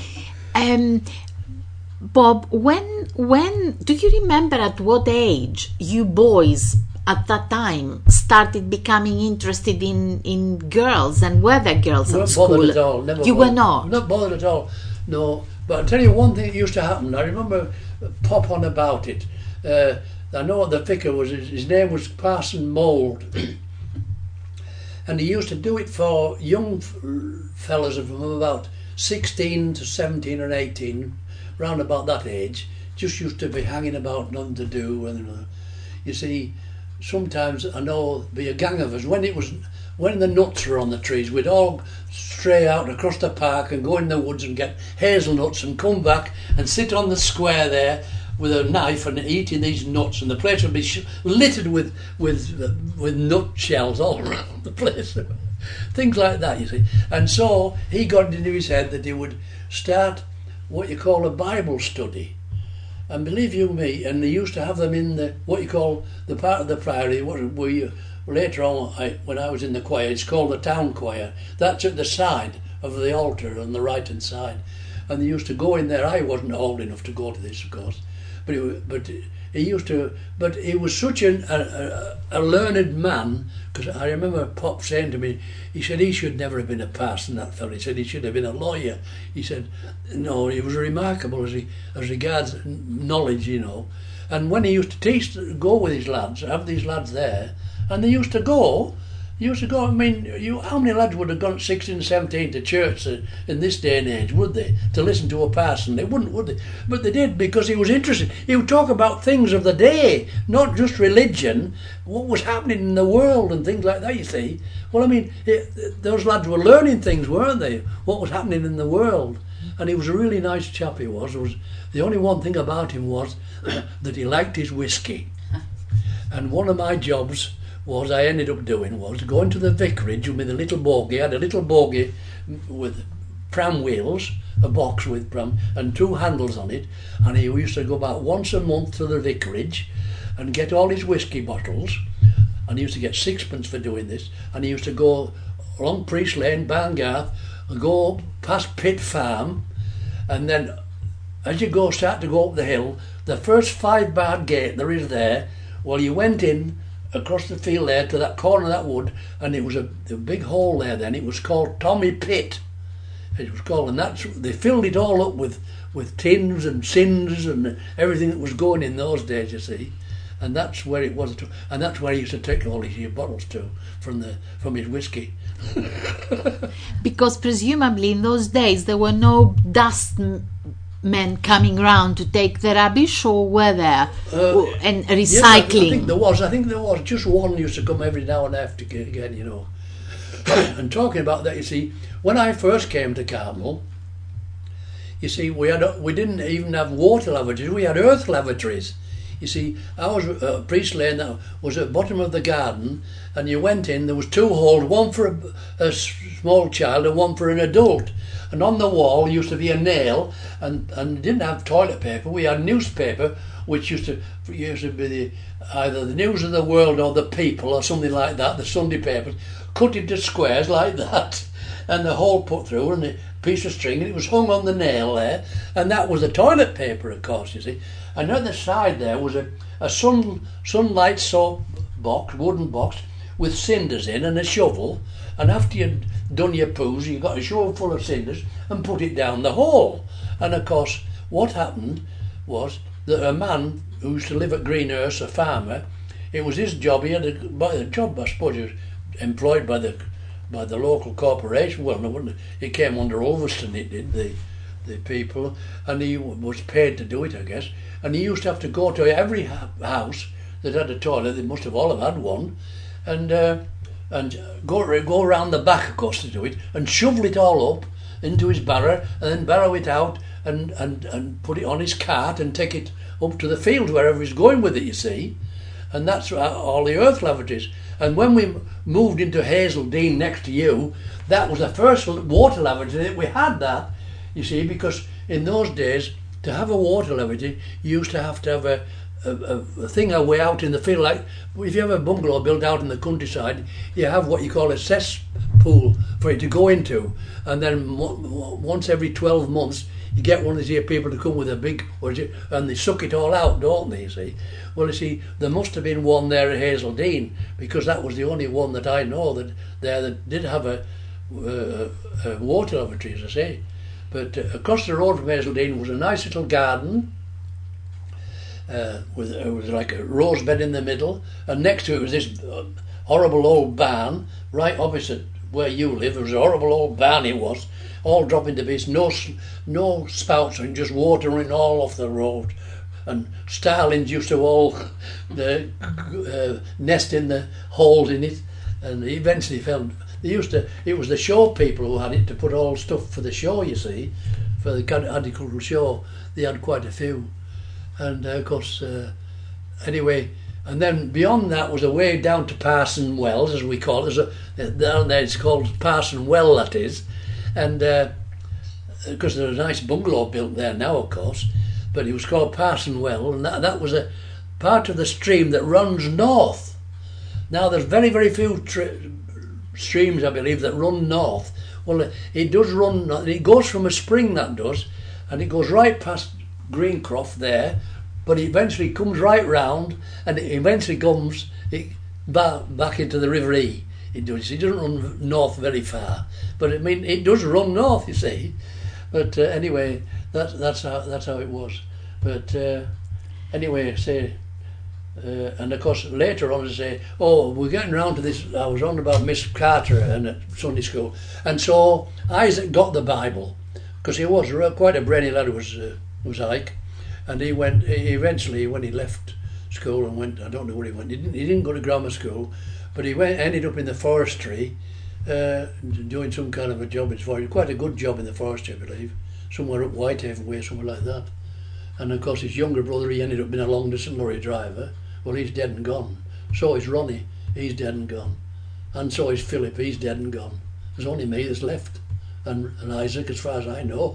um, Bob, when when do you remember at what age you boys at that time started becoming interested in, in girls, and were there girls at Not school? bothered at all. Never you bothered. were not. Not bothered at all. No. But I'll tell you one thing that used to happen. I remember pop on about it. Uh, I know what the vicar was. His, his name was Parson Mould. And he used to do it for young f- fellas from about sixteen to seventeen or eighteen, round about that age. Just used to be hanging about, nothing to do. And uh, you see, sometimes I know there'd be a gang of us when it was when the nuts were on the trees. We'd all stray out across the park and go in the woods and get hazelnuts and come back and sit on the square there with a knife and eating these nuts, and the place would be sh- littered with with uh, with nut shells all around the place. Things like that, you see. And so he got into his head that he would start what you call a Bible study. And believe you me, and they used to have them in the what you call the part of the priory. What we later on, I, when I was in the choir, it's called the town choir. That's at the side of the altar on the right hand side. And they used to go in there. I wasn't old enough to go to this, of course. But it, but he used to. But he was such an, a, a, a learned man, because I remember Pop saying to me, he said he should never have been a parson, that fellow. He said he should have been a lawyer. He said, no, he was remarkable as he as regards knowledge, you know. And when he used to teach, go with his lads, have these lads there, and they used to go. Used to go. I mean, you how many lads would have gone at sixteen, seventeen to church in this day and age? Would they to listen to a parson? They wouldn't, would they? But they did, because he was interested. He would talk about things of the day, not just religion. What was happening in the world and things like that. You see. Well, I mean, it, those lads were learning things, weren't they? What was happening in the world. And he was a really nice chap. He was. It was the only one thing about him was that he liked his whiskey. And one of my jobs was I ended up doing was going to the vicarage with a little bogie. I had a little bogie with pram wheels, a box with pram and two handles on it, and he used to go about once a month to the vicarage and get all his whiskey bottles, and he used to get sixpence for doing this, and he used to go along Priest Lane, Barngarth, and go up past Pitt Farm, and then as you go start to go up the hill, the first five barred gate there is there, well, you went in across the field there to that corner of that wood, and it was a, a big hole there then. It was called Tommy Pit. It was called, and that's, they filled it all up with, with tins and cinders and everything that was going in those days, you see. And that's where it was, to, and that's where he used to take all his bottles to from the from his whiskey. Because presumably in those days there were no dust m- men coming round to take the rubbish, or were there Uh, and Yes, I, recycling? I think there was. I think there was. Just one used to come every now and after again, you know. And talking about that, you see, when I first came to Carmel, you see, we had we didn't even have water lavatories. We had earth lavatories. You see, ours, uh, Priest Lane, that was at the bottom of the garden, and you went in, there was two holes, one for a, a small child and one for an adult. And on the wall used to be a nail, and, and didn't have toilet paper. We had newspaper, which used to used to be the, either the News of the World or the People or something like that, the Sunday papers, cut into squares like that, and the hole put through, and a piece of string, and it was hung on the nail there, and that was the toilet paper, of course, you see. And on the side there was a, a sun sunlight soap box, wooden box, with cinders in and a shovel, and after you'd done your poos, you got a shovel full of cinders and put it down the hole. And of course, what happened was that a man who used to live at Greenhurst, a farmer, it was his job, he had a, by a job, I suppose, he was employed by the by the local corporation. Well, no, it came under Ulverston, it did, the the people, and he was paid to do it, I guess. And he used to have to go to every ha- house that had a toilet. They must have all have had one, and uh, and go go around the back, of course, to do it, and shovel it all up into his barrow, and then barrow it out, and and and put it on his cart and take it up to the field wherever he's going with it. You see, and that's all the earth lavatories. And when we moved into Hazeldean next to you, that was the first water lavatory that we had. That, you see, because in those days, to have a water lavatory, you used to have to have a, a, a thing away out in the field. Like if you have a bungalow built out in the countryside, you have what you call a cesspool for it to go into, and then once every twelve months you get one of these people to come with a big, what is it, and they suck it all out, don't they, you see? Well, you see, there must have been one there at Hazeldean, because that was the only one that I know that there that did have a, uh, a water lavatory, as I say. But uh, across the road from Hazeldean was a nice little garden, uh, with it was like a rose bed in the middle, and next to it was this uh, horrible old barn, right opposite where you live. It was a horrible old barn, it was, all dropping to bits, no no spouts, and just water running all off the road. And starlings used to all the, uh, nest in the holes in it, and eventually found they used to. It was the show people who had it to put all stuff for the show. You see, for the agricultural show, they had quite a few, and uh, of course, uh, anyway. And then beyond that was a way down to Parson Wells, as we call it. There's a, down there it's called Parson Well, that is, and uh, because there's a nice bungalow built there now, of course. But it was called Parson Well, and that, that was a part of the stream that runs north. Now there's very, very few tri- streams, I believe, that run north. Well, it does run, it goes from a spring, that does, and it goes right past Greencroft there, but it eventually comes right round, and it eventually comes it, back, back into the River E. It does. It doesn't run north very far, but I mean, it does run north, you see. But uh, anyway, that's that's how that's how it was. But uh, anyway, say, uh, and of course later on, I say, oh, we're getting round to this. I was on about Miss Carter and at Sunday school, and so Isaac got the Bible, because he was quite a brainy lad. Was uh, was Ike, and he went. He eventually, when he left school and went, I don't know where he went. He didn't. He didn't go to grammar school, but he went ended up in the forestry. Uh, doing some kind of a job in forestry, quite a good job in the forestry, I believe, somewhere up Whitehaven way, somewhere like that. And of course his younger brother, he ended up being a long distance lorry driver. Well, he's dead and gone. So is Ronnie, he's dead and gone. And so is Philip, he's dead and gone. There's only me that's left, and, and Isaac, as far as I know.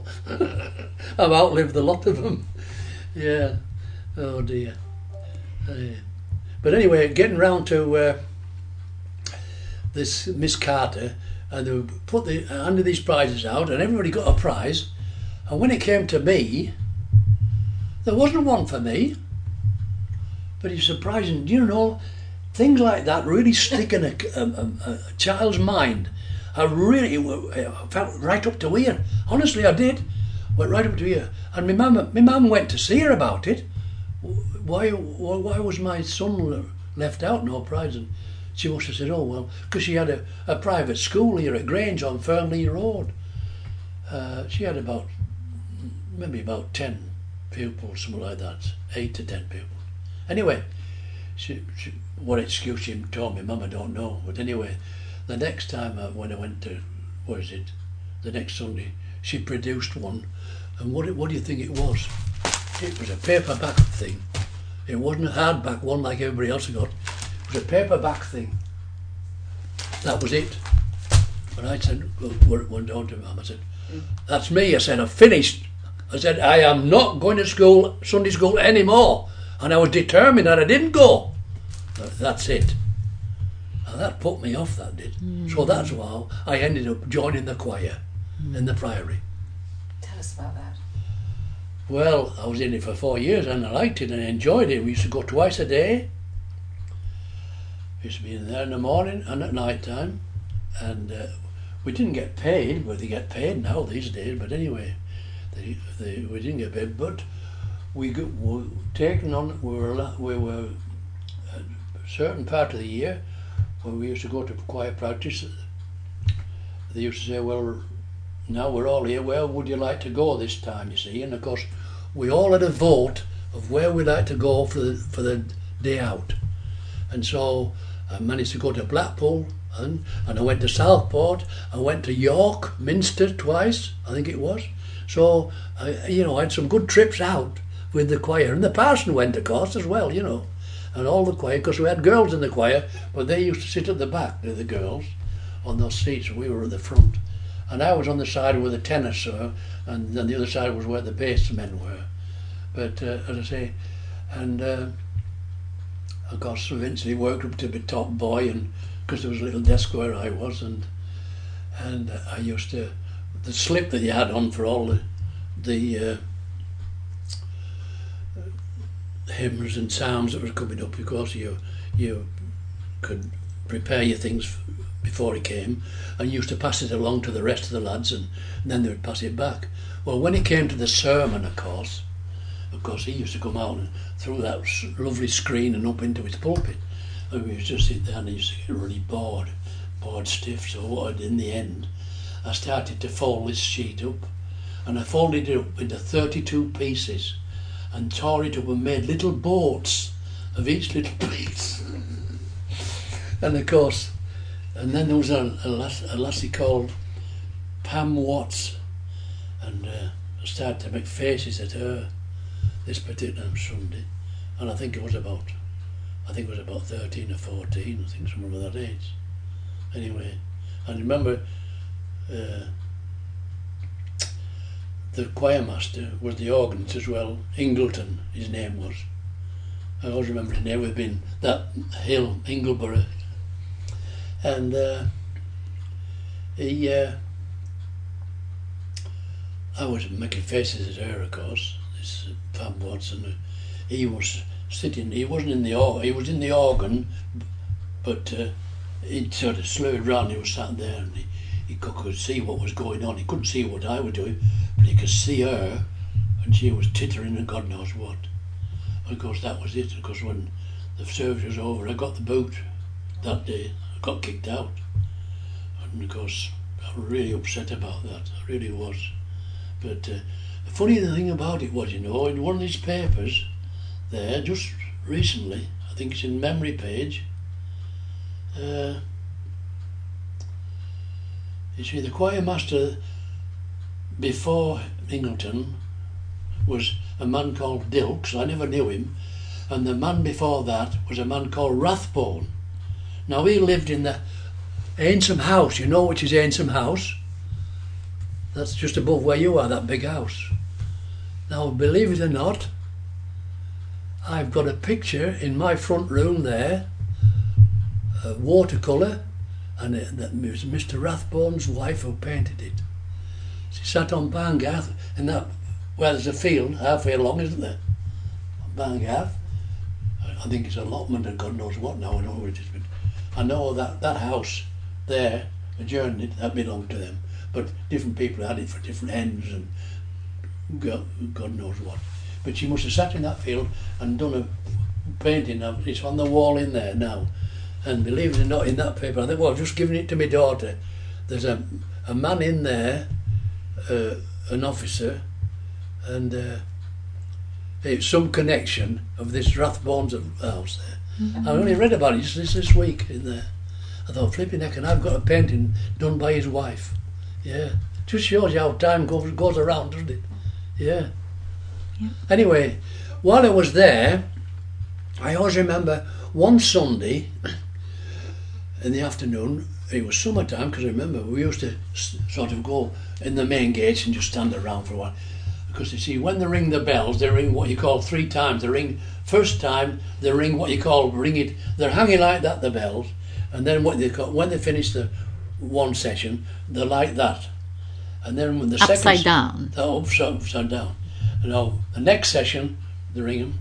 I've outlived a lot of them. Yeah, oh dear. Uh, but anyway, getting round to uh, this Miss Carter, and they would put the handed these prizes out, and everybody got a prize. And when it came to me, there wasn't one for me. But it's surprising, do you know, things like that really stick in a, a, a, a child's mind. I really I felt right up to here. Honestly, I did. Went right up to here. And my mum, my mum went to see her about it. Why, why was my son left out, no prize? And she must have said, oh, well, because she had a, a private school here at Grange on Fernley Road. Uh, she had about, maybe about ten pupils, something like that, eight to ten pupils. Anyway, she, she, what excuse she told me, Mum, I don't know. But anyway, the next time I, when I went to, what is it, the next Sunday, she produced one. And what, what do you think it was? It was a paperback thing. It wasn't a hardback one like everybody else got. It was a paperback thing. That was it. And I said, went down to Mum, I said, that's me. I said, I've finished. I said, I am not going to school, Sunday school anymore. And I was determined that I didn't go. That's it. And that put me off, that did. Mm. So that's why I ended up joining the choir mm. in the Priory. Tell us about that. Well, I was in it for four years and I liked it and I enjoyed it. We used to go twice a day. We used to be in there in the morning and at night time. And uh, we didn't get paid, but they get paid now these days. But anyway, they, they, we didn't get paid. But we got, were taken on, we were, we were a certain part of the year when we used to go to choir practice, they used to say, well, now we're all here, where would you like to go this time, you see? And of course, we all had a vote of where we'd like to go for the, for the day out. And so I managed to go to Blackpool, and, and I went to Southport, I went to York, Minster twice, I think it was. So, I, you know, I had some good trips out with the choir, and the parson went, of course, as well, you know, and all the choir, because we had girls in the choir, but they used to sit at the back, the girls, on those seats, we were at the front. And I was on the side where the tenors were, and then the other side was where the bass men were. But, uh, as I say, and uh, of course, eventually worked up to be top boy, and because there was a little desk where I was, and and uh, I used to, the slip that you had on for all the, the uh, hymns and psalms that were coming up, because you you could prepare your things before it came, and used to pass it along to the rest of the lads, and, and then they would pass it back. Well, when it came to the sermon, of course, of course he used to come out and through that lovely screen and up into his pulpit, and we used to sit there, and I used to get really bored, bored stiff. So what I did in the end, I started to fold this sheet up, and I folded it up into thirty-two pieces, and tore it up and made little boats of each little piece. And of course, and then there was a, a, lass, a lassie called Pam Watts, and uh, I started to make faces at her this particular Sunday, and I think it was about, I think it was about thirteen or fourteen, I think somewhere of that age. Anyway, and remember, uh, the choir master was the organist as well, Ingleton, his name was. I always remember his name, we've been that hill, Ingleborough. And uh, he, uh, I was making faces at her, of course, this uh, Pam Watson. He was sitting, he wasn't in the organ, he was in the organ, but uh, he sort of slurred round, he was sat there, and he, he could, could see what was going on. He couldn't see what I was doing, but he could see her, and she was tittering and God knows what. And of course that was it, because when the service was over, I got the boot that day. I got kicked out, and of course I was really upset about that, I really was. But uh, the funny thing about it was, you know, in one of these papers there, just recently, I think it's in Memory Page, uh, you see, the choir master before Ingleton was a man called Dilks, I never knew him, and the man before that was a man called Rathbone. Now he lived in the Ainsome House, you know which is Ainsome House? That's just above where you are, that big house. Now believe it or not, I've got a picture in my front room there, a watercolour, and it, that was Mister Rathbone's wife who painted it. She sat on Bangarth, in that, well, there's a field, halfway along, isn't there? Bangarth. I think it's allotment and God knows what now, I don't know where it is, but I know that that house there, adjourned it, that belonged to them, but different people had it for different ends and God, God knows what. But she must have sat in that field and done a painting of it's on the wall in there now. And believe it or not, in that paper, I think, well, I've just given it to my daughter. There's a, a man in there, uh, an officer, and uh, it's some connection of this Rathbones house there. Mm-hmm. I only read about it just this, this week in there. I thought, flipping heck, and I've got a painting done by his wife. Yeah, just shows you how time goes, goes around, doesn't it? Yeah. Yeah. Anyway, while I was there, I always remember one Sunday in the afternoon, it was summertime, because I remember we used to s- sort of go in the main gates and just stand around for a while. Because you see, when they ring the bells, they ring what you call three times. They ring, first time, they ring what you call, ring it, they're hanging like that, the bells, and then what they call, when they finish the one session, they're like that. And then when the upside second... down. They're upside, upside down. Now, the next session, they ring them,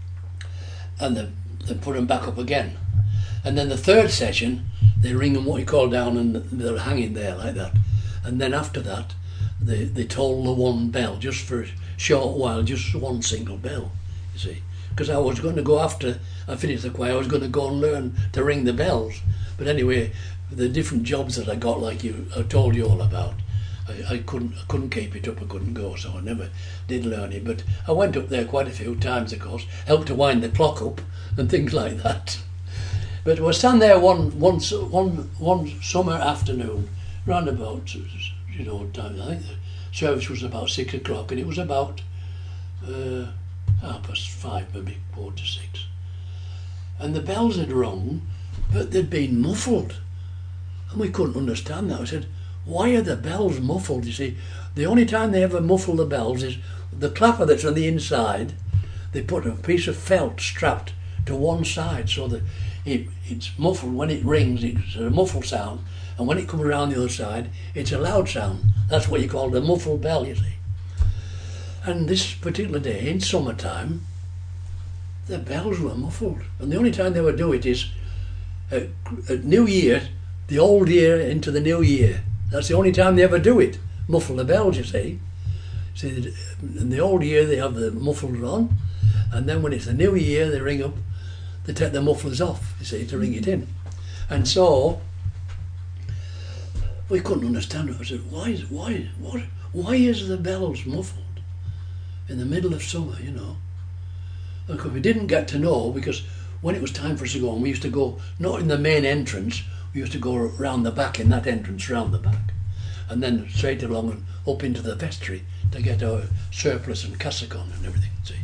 and they, they put them back up again. And then the third session, they ring them what you call down, and they're hanging there like that. And then after that, they, they toll the one bell, just for a short while, just one single bell, you see. Because I was going to go after I finished the choir, I was going to go and learn to ring the bells. But anyway, the different jobs that I got, like you, I told you all about, I, I couldn't I couldn't keep it up, I couldn't go, so I never did learn it. But I went up there quite a few times, of course, helped to wind the clock up and things like that. But I was standing there one one one one summer afternoon, round about, you know, time. I think the service was about six o'clock, and it was about uh, half past five, maybe quarter to six. And the bells had rung, but they'd been muffled, and we couldn't understand that. I said, why are the bells muffled? You see, the only time they ever muffle the bells is the clapper that's on the inside. They put a piece of felt strapped to one side so that it, it's muffled. When it rings, it's a muffled sound, and when it comes around the other side, it's a loud sound. That's what you call the muffled bell, you see. And this particular day, in summertime, the bells were muffled, and the only time they would do it is at, at New Year, the old year into the new year. That's the only time they ever do it, muffle the bells, you see. See, in the old year they have the mufflers on, and then when it's the new year they ring up, they take the mufflers off, you see, to ring it in. And so we couldn't understand it. I said, why is why what why is the bells muffled in the middle of summer, you know? Because we didn't get to know, because when it was time for us to go, and we used to go not in the main entrance, we used to go round the back, in that entrance round the back, and then straight along and up into the vestry to get our surplice and cassock on and everything, see.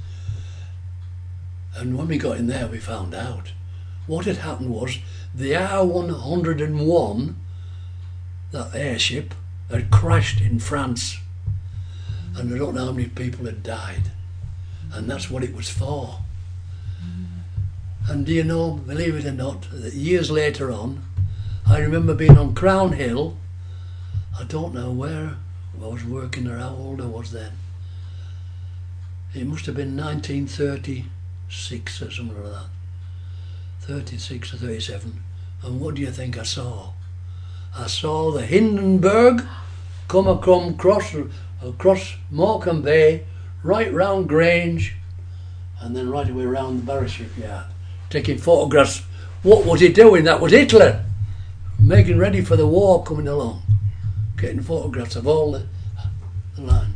And when we got in there, we found out what had happened was the R one hundred and one, that airship, had crashed in France, and I don't know how many people had died, and that's what it was for. And do you know, believe it or not, that years later on, I remember being on Crown Hill. I don't know where I was working or how old I was then. It must have been nineteen thirty-six or something like that. thirty-six or thirty-seven. And what do you think I saw? I saw the Hindenburg come across, across Morecambe Bay, right round Grange, and then right away round the Barrowship Yard, taking photographs. What was he doing? That was Hitler, making ready for the war coming along, getting photographs of all the, the line.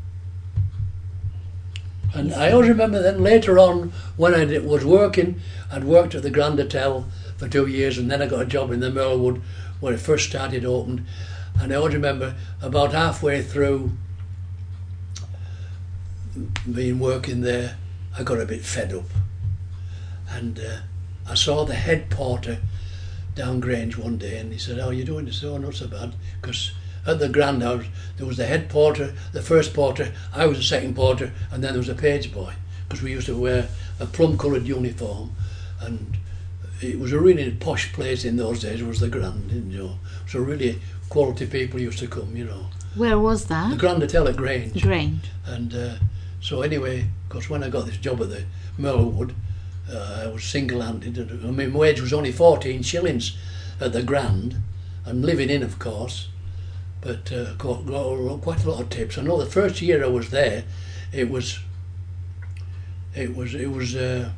And I always remember then later on, when I did, was working, I'd worked at the Grand Hotel for two years, and then I got a job in the Merlewood when it first started opened. And I always remember about halfway through being working there, I got a bit fed up. And uh, I saw the head porter down Grange one day, and he said, how are you doing? I said, oh, not so bad, because at the Grand House there was the head porter, the first porter, I was the second porter, and then there was a page boy, because we used to wear a plum coloured uniform, and it was a really posh place in those days, was the Grand, you know. So really quality people used to come, you know. Where was that? The Grand Hotel at Grange. Grange. And uh, so anyway, of course, when I got this job at the Merlewood, uh, I was single-handed. I mean, my wage was only fourteen shillings at the Grand, and living in, of course. But uh, got, got a lot, quite a lot of tips. I know the first year I was there, it was, it was, it was uh,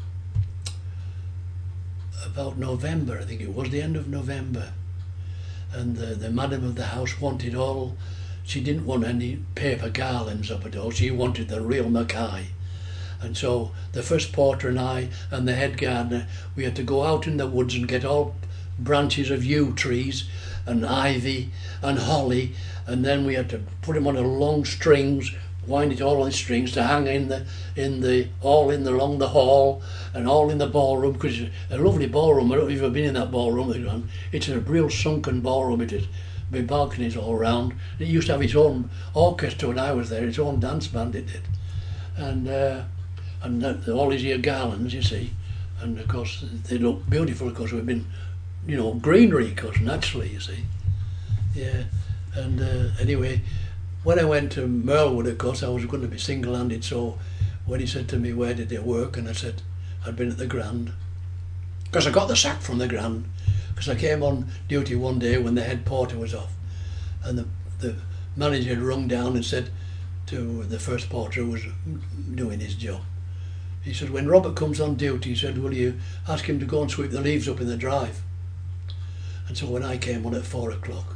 about November, I think it was the end of November, and the the madam of the house wanted all. She didn't want any paper garlands up at all. She wanted the real Mackay. And so the first porter and I and the head gardener, we had to go out in the woods and get all branches of yew trees and ivy and holly, and then we had to put them on a long strings, wind it all on the strings to hang in the in the all in the along the hall and all in the ballroom, because it's a lovely ballroom. I don't know if you've ever been in that ballroom. It's a real sunken ballroom. It is. With balconies all round. It used to have its own orchestra when I was there, its own dance band it did, and uh, and uh, all these here garlands, you see, and of course they look beautiful. Of course we've been, you know, greenery, of course, naturally, you see, yeah. And uh, anyway, when I went to Merlewood, of course, I was going to be single-handed. So when he said to me, "Where did they work?" and I said I'd been at the Grand, because I got the sack from the Grand. Because I came on duty one day when the head porter was off, and the the manager had rung down and said to the first porter who was doing his job, he said, "When Robert comes on duty," he said, "will you ask him to go and sweep the leaves up in the drive?" And so when I came on at four o'clock,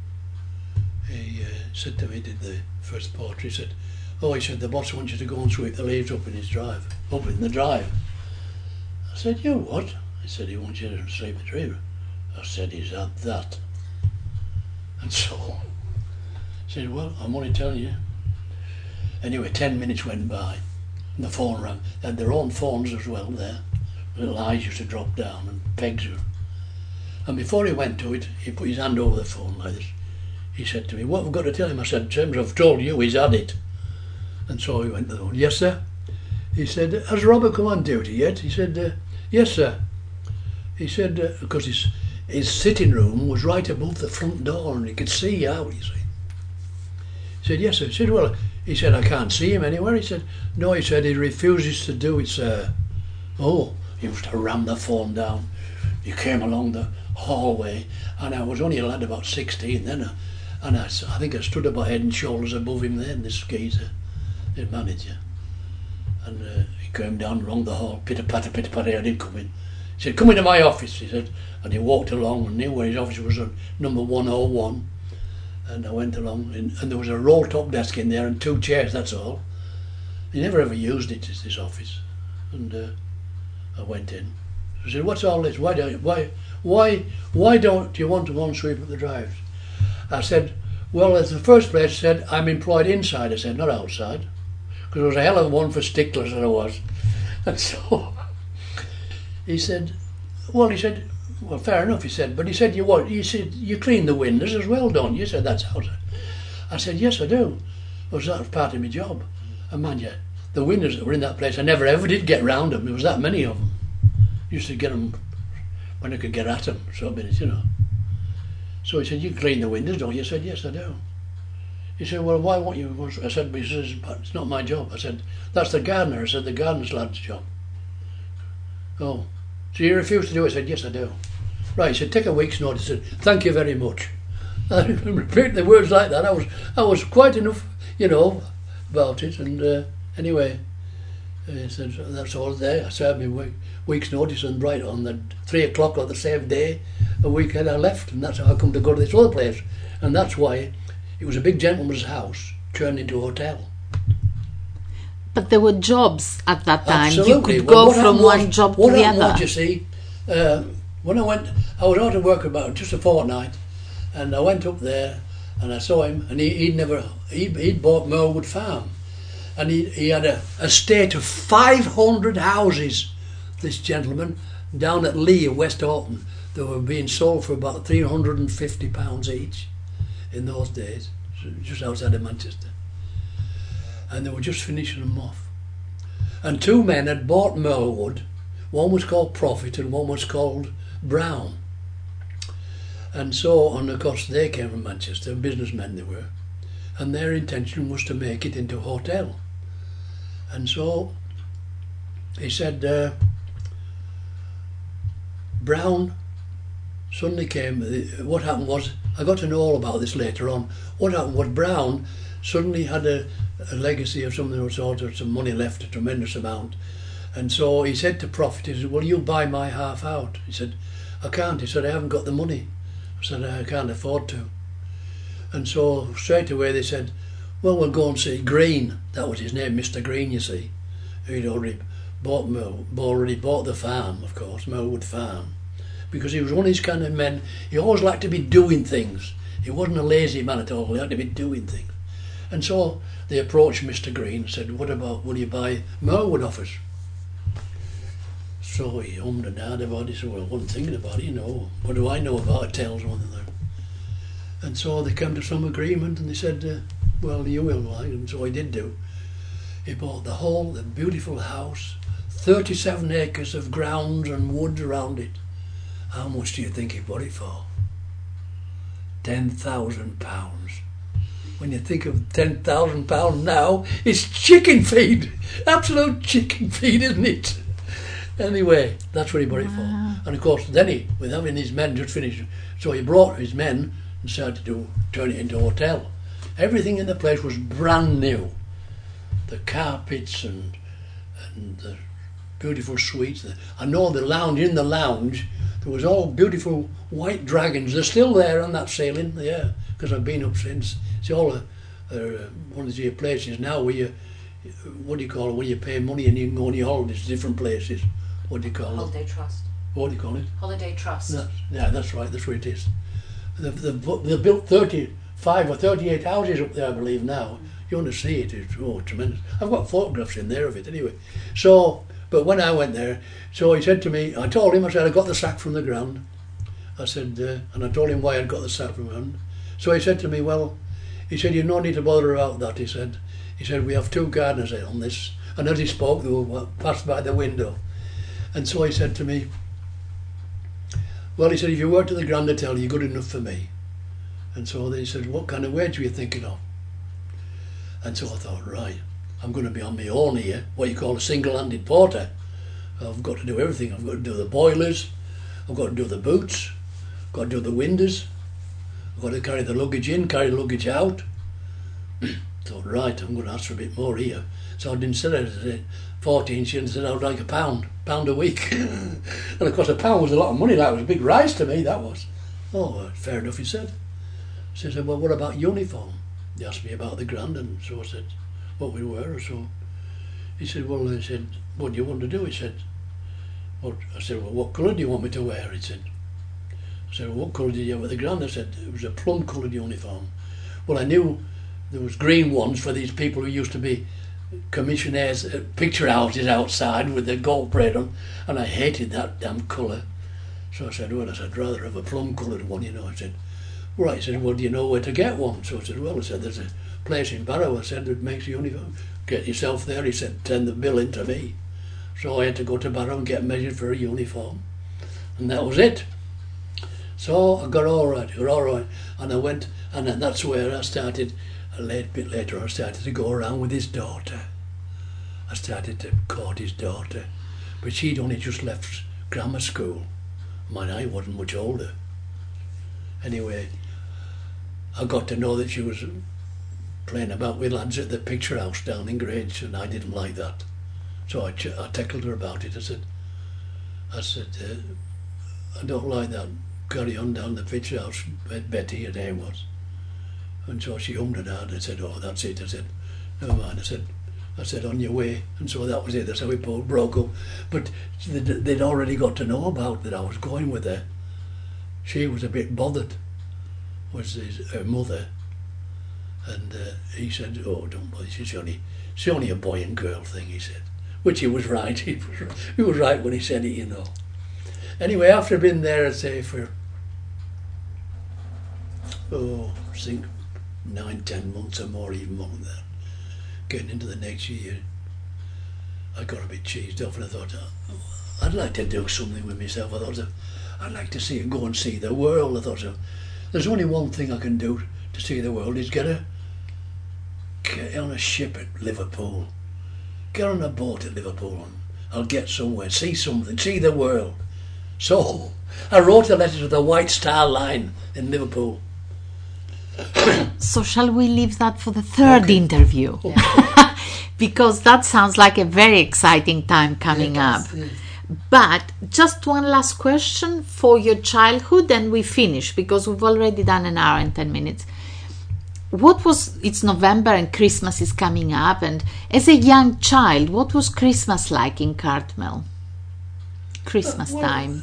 he uh, said to me, did the first porter, he said, "Oh," he said, "the boss wants you to go and sweep the leaves up in his drive, up in the drive." I said, "You what?" He said, "He wants you to sweep the drive." I said, "He's had that." And so I said, "Well, I'm only telling you." Anyway, ten minutes went by and the phone rang. They had their own phones as well there. Little eyes used to drop down and pegs were. And before he went to it, he put his hand over the phone like this. He said to me, "What have we got to tell him?" I said, "James, I've told you, he's had it." And so he went to the phone. "Yes, sir." He said, "Has Robert come on duty yet?" He said, uh, "Yes, sir." He said, uh, because his His sitting room was right above the front door and he could see out, you see. He said, "Yes, sir." He said, "Well," he said, "I can't see him anywhere." He said, "No," he said, "he refuses to do it, sir." Oh, he used to ram the phone down. He came along the hallway, and I was only a lad about sixteen then, uh, and I, I think I stood about head and shoulders above him then, this geezer, his manager. And uh, he came down along the hall, pitter-patter, pitter-patter, I didn't come in. He said, "Come into my office," he said, and he walked along and knew where his office was, on number one oh one. And I went along, and, and there was a roll-top desk in there and two chairs, that's all. He never ever used it as this office. And uh, I went in. I said, "What's all this? Why don't why why why don't you want to go and sweep up the drives?" I said, "Well, as the first place said, I'm employed inside." I said, "Not outside," because I was a hell of a one for sticklers that I was. And so he said, "Well," he said, "well, fair enough," he said, "but he said, you what? He said, you clean the windows as well, don't you?" He said, "That's outside." I said, "Yes, I do." Well, that was part of my job. And mind you, the windows that were in that place, I never ever did get round them. There was that many of them. I used to get them when I could get at them, so minutes, you know. So he said, "You clean the windows, don't you?" I said, "Yes, I do." He said, "Well, why won't you?" I said, "He says, it's not my job." I said, "That's the gardener." I said, "The gardener's lad's job." "Oh, so you refuse to do it?" I said, "Yes, I do." "Right," he said, "take a week's notice." I said, "Thank you very much." I repeated the words like that. I was I was quite enough, you know, about it. And uh, anyway, he said, "That's all there." I served me week, week's notice, and right on the three o'clock of the same day, a week ahead I left, and that's how I come to go to this other place. And that's why it was a big gentleman's house turned into a hotel. But there were jobs at that time. Absolutely. You could Well, go what from happened one was- job to what the happened other. was, you see, uh, when I went, I was out of work about just a fortnight, and I went up there, and I saw him, and he, he'd never, he, he'd bought Merlewood Farm, and he, he had a estate of five hundred houses, this gentleman, down at Lee in West Orton. They were being sold for about three hundred and fifty pounds each in those days, just outside of Manchester. And they were just finishing them off. And two men had bought Merlewood One was called Profit and one was called Brown. And so, and of course they came from Manchester, businessmen they were, and their intention was to make it into a hotel. And so he said, uh, Brown suddenly came. What happened was, I got to know all about this later on. What happened was Brown suddenly had a, a legacy of something of sort, or some money left, a tremendous amount. And so he said to Profit, he said, will you buy my half out? He said, I can't. He said, I haven't got the money. I said, I can't afford to. And so straight away they said, well, we'll go and see Green. That was his name, Mister Green, you see. He'd already bought, already bought the farm, of course, Melwood Farm. Because he was one of these kind of men, he always liked to be doing things. He wasn't a lazy man at all, he had to be doing things. And so they approached Mister Green and said, what about, will you buy Melwood off us? So he hummed and hawed about it. He said, well, I wasn't thinking about it, you know. What do I know about hotels or anything? And so they came to some agreement and they said, uh, well, you will like. And so he did do. He bought the whole, the beautiful house, thirty-seven acres of grounds and woods around it. How much do you think he bought it for? Ten thousand pounds. When you think of ten thousand pounds now, it's chicken feed. Absolute chicken feed, isn't it? Anyway, that's what he bought it for. And of course, then he, with having his men just finished, so he brought his men and started to turn it into a hotel. Everything in the place was brand new. The carpets and and the beautiful suites. I know the lounge, in the lounge, there was all beautiful white dragons. They're still there on that ceiling, yeah, because I've been up since. It's all a, a, one of these places now where you, what do you call it, where you pay money and you can go on your holidays to different places. What do you call Holiday it? Holiday Trust. What do you call it? Holiday Trust. That, yeah, that's right, that's where it is. They've, they've, they've built thirty-five or thirty-eight houses up there, I believe, now. You want to see it, it's oh, tremendous. I've got photographs in there of it anyway. So, but when I went there, so he said to me, I told him, I said, I got the sack from the ground. I said, uh, and I told him why I'd got the sack from the ground. So he said to me, well, he said, you no need to bother about that, he said. He said, we have two gardeners on this. And as he spoke, they were passed by the window. And so he said to me, well, he said, if you work to the Grand Hotel, you're good enough for me. And so they said, what kind of wage were you thinking of? And so I thought, right, I'm going to be on my own here, what you call a single-handed porter. I've got to do everything. I've got to do the boilers, I've got to do the boots, I've got to do the windows, I've got to carry the luggage in, carry the luggage out. Thought, right, I'm going to ask for a bit more here. So I didn't say it, fourteen shillings, I said I would like a pound, pound a week. And of course a pound was a lot of money, that was a big rise to me, that was. Oh, well, fair enough, he said. So I said, well, what about uniform? He asked me about the Grand, and so I said what we were. So he said, well, he said, what do you want to do? He said, what? I said, well, what colour do you want me to wear? He said, I said, well, what colour did you have at the Grand? I said, it was a plum coloured uniform. Well, I knew there was green ones for these people who used to be commissionaires at picture houses outside with their gold braid on, and I hated that damn colour. So I said, well, I said, I'd rather have a plum coloured one, you know. I said, right. He said, well, do you know where to get one? So I said, well, I said, there's a place in Barrow, I said, that makes a uniform. Get yourself there. He said, send the bill in to me. So I had to go to Barrow and get measured for a uniform. And that was it. So I got all right, got all right. And I went, and then that's where I started, a late bit later, I started to go around with his daughter. I started to court his daughter. But she'd only just left grammar school. Mine, I wasn't much older. Anyway, I got to know that she was playing about with lads at the picture house down in Grange, and I didn't like that. So I, ch- I tackled her about it. I said, I said, uh, I don't like that. Carry on down the picture house, Betty, her name was. And so she hummed and hawed. I said, oh, that's it. I said, never mind. I said, I said, on your way. And so that was it. That's how we both broke up. But they'd, they'd already got to know about that I was going with her. She was a bit bothered, was his, her mother. And uh, he said, oh, don't bother, she's only, she's only a boy and girl thing, he said. Which he was right, he was, he was right when he said it, you know. Anyway, after I'd been there, I'd say for, oh, I think nine, ten months or more, even more than that, getting into the next year, I got a bit cheesed off and I thought, oh, I'd like to do something with myself. I thought, so, I'd like to see go and see the world. I thought, so, there's only one thing I can do to see the world is get a get on a ship at Liverpool, get on a boat at Liverpool, and I'll get somewhere, see something, see the world. So I wrote a letter to the White Star Line in Liverpool. So shall we leave that for the third Okay. interview? Because that sounds like a very exciting time coming up. But just one last question for your childhood and we finish because we've already done an hour and ten minutes. What was, it's November and Christmas is coming up, and as a young child, what was Christmas like in Cartmel? Christmas well, time.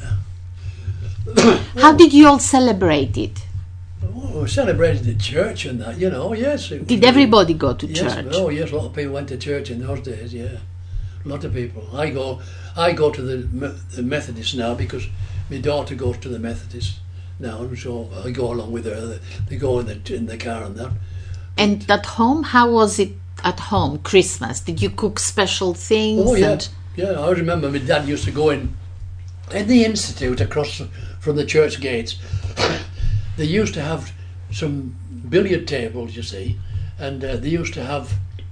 How did you all celebrate it? Oh, we celebrated at church and that, you know, yes. it- Did everybody go to Yes, church? oh yes, a lot of people went to church in those days, yeah. A lot of people. I go I go to the, Me- the Methodist now because my daughter goes to the Methodist now, and so I go along with her. They go in the in the car and that. And at home, how was it at home, Christmas? Did you cook special things? Oh yeah, and- yeah. I remember my dad used to go in in the institute across from the church gates. They used to have some billiard tables, you see, and uh, they used to have.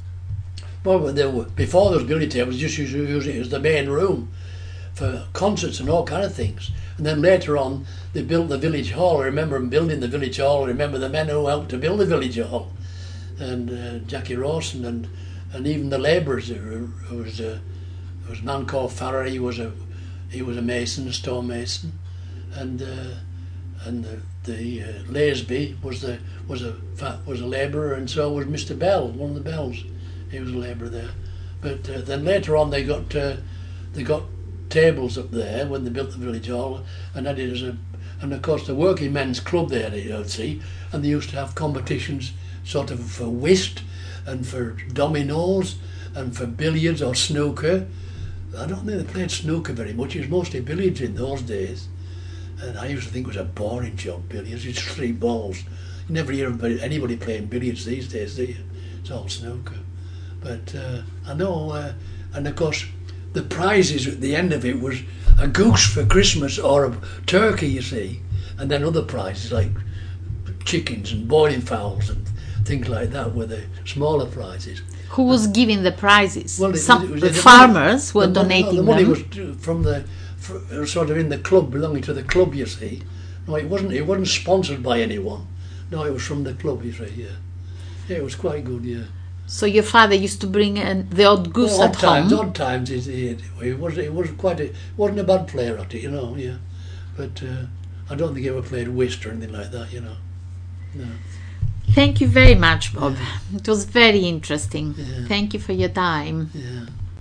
Well, they were, before those billiard tables, just used to use it as the main room for concerts and all kind of things. And then later on, they built the village hall. I remember them building the village hall. I remember the men who helped to build the village hall, and uh, Jackie Rawson, and and even the labourers. There was a there was a man called Farrer. He was a he was a mason, a stonemason, and uh, and the, the uh, Laresby was the was a was a labourer, and so was Mister Bell, one of the Bells. He was a labourer there. But uh, then later on, they got uh, they got tables up there when they built the village hall, and had it as a, and of course the working men's club there, you'd see, and they used to have competitions sort of for whist and for dominoes and for billiards or snooker. I don't think they played snooker very much. It was mostly billiards in those days, and I used to think it was a boring job, billiards. It's three balls. You never hear about anybody playing billiards these days, do you? It's all snooker. But uh, I know, uh, and of course, the prizes at the end of it was a goose for Christmas or a turkey, you see, and then other prizes like chickens and boiling fowls and things like that were the smaller prizes. Who was giving the prizes? Well, it- Some it was- the the farmers money- were the money- donating The money them. was from the fr- sort of in the club, belonging to the club, you see. No, it wasn't. It wasn't sponsored by anyone. No, it was from the club, you see. Yeah, yeah, it was quite good. Yeah. So your father used to bring in the odd goose Well, at odd times, home. odd times, he, he, he was he was quite a wasn't a bad player at it, you know. Yeah, but uh, I don't think he ever played whist or anything like that, you know. No. Thank you very much, Bob. It was very interesting. Yeah. Thank you for your time. Yeah.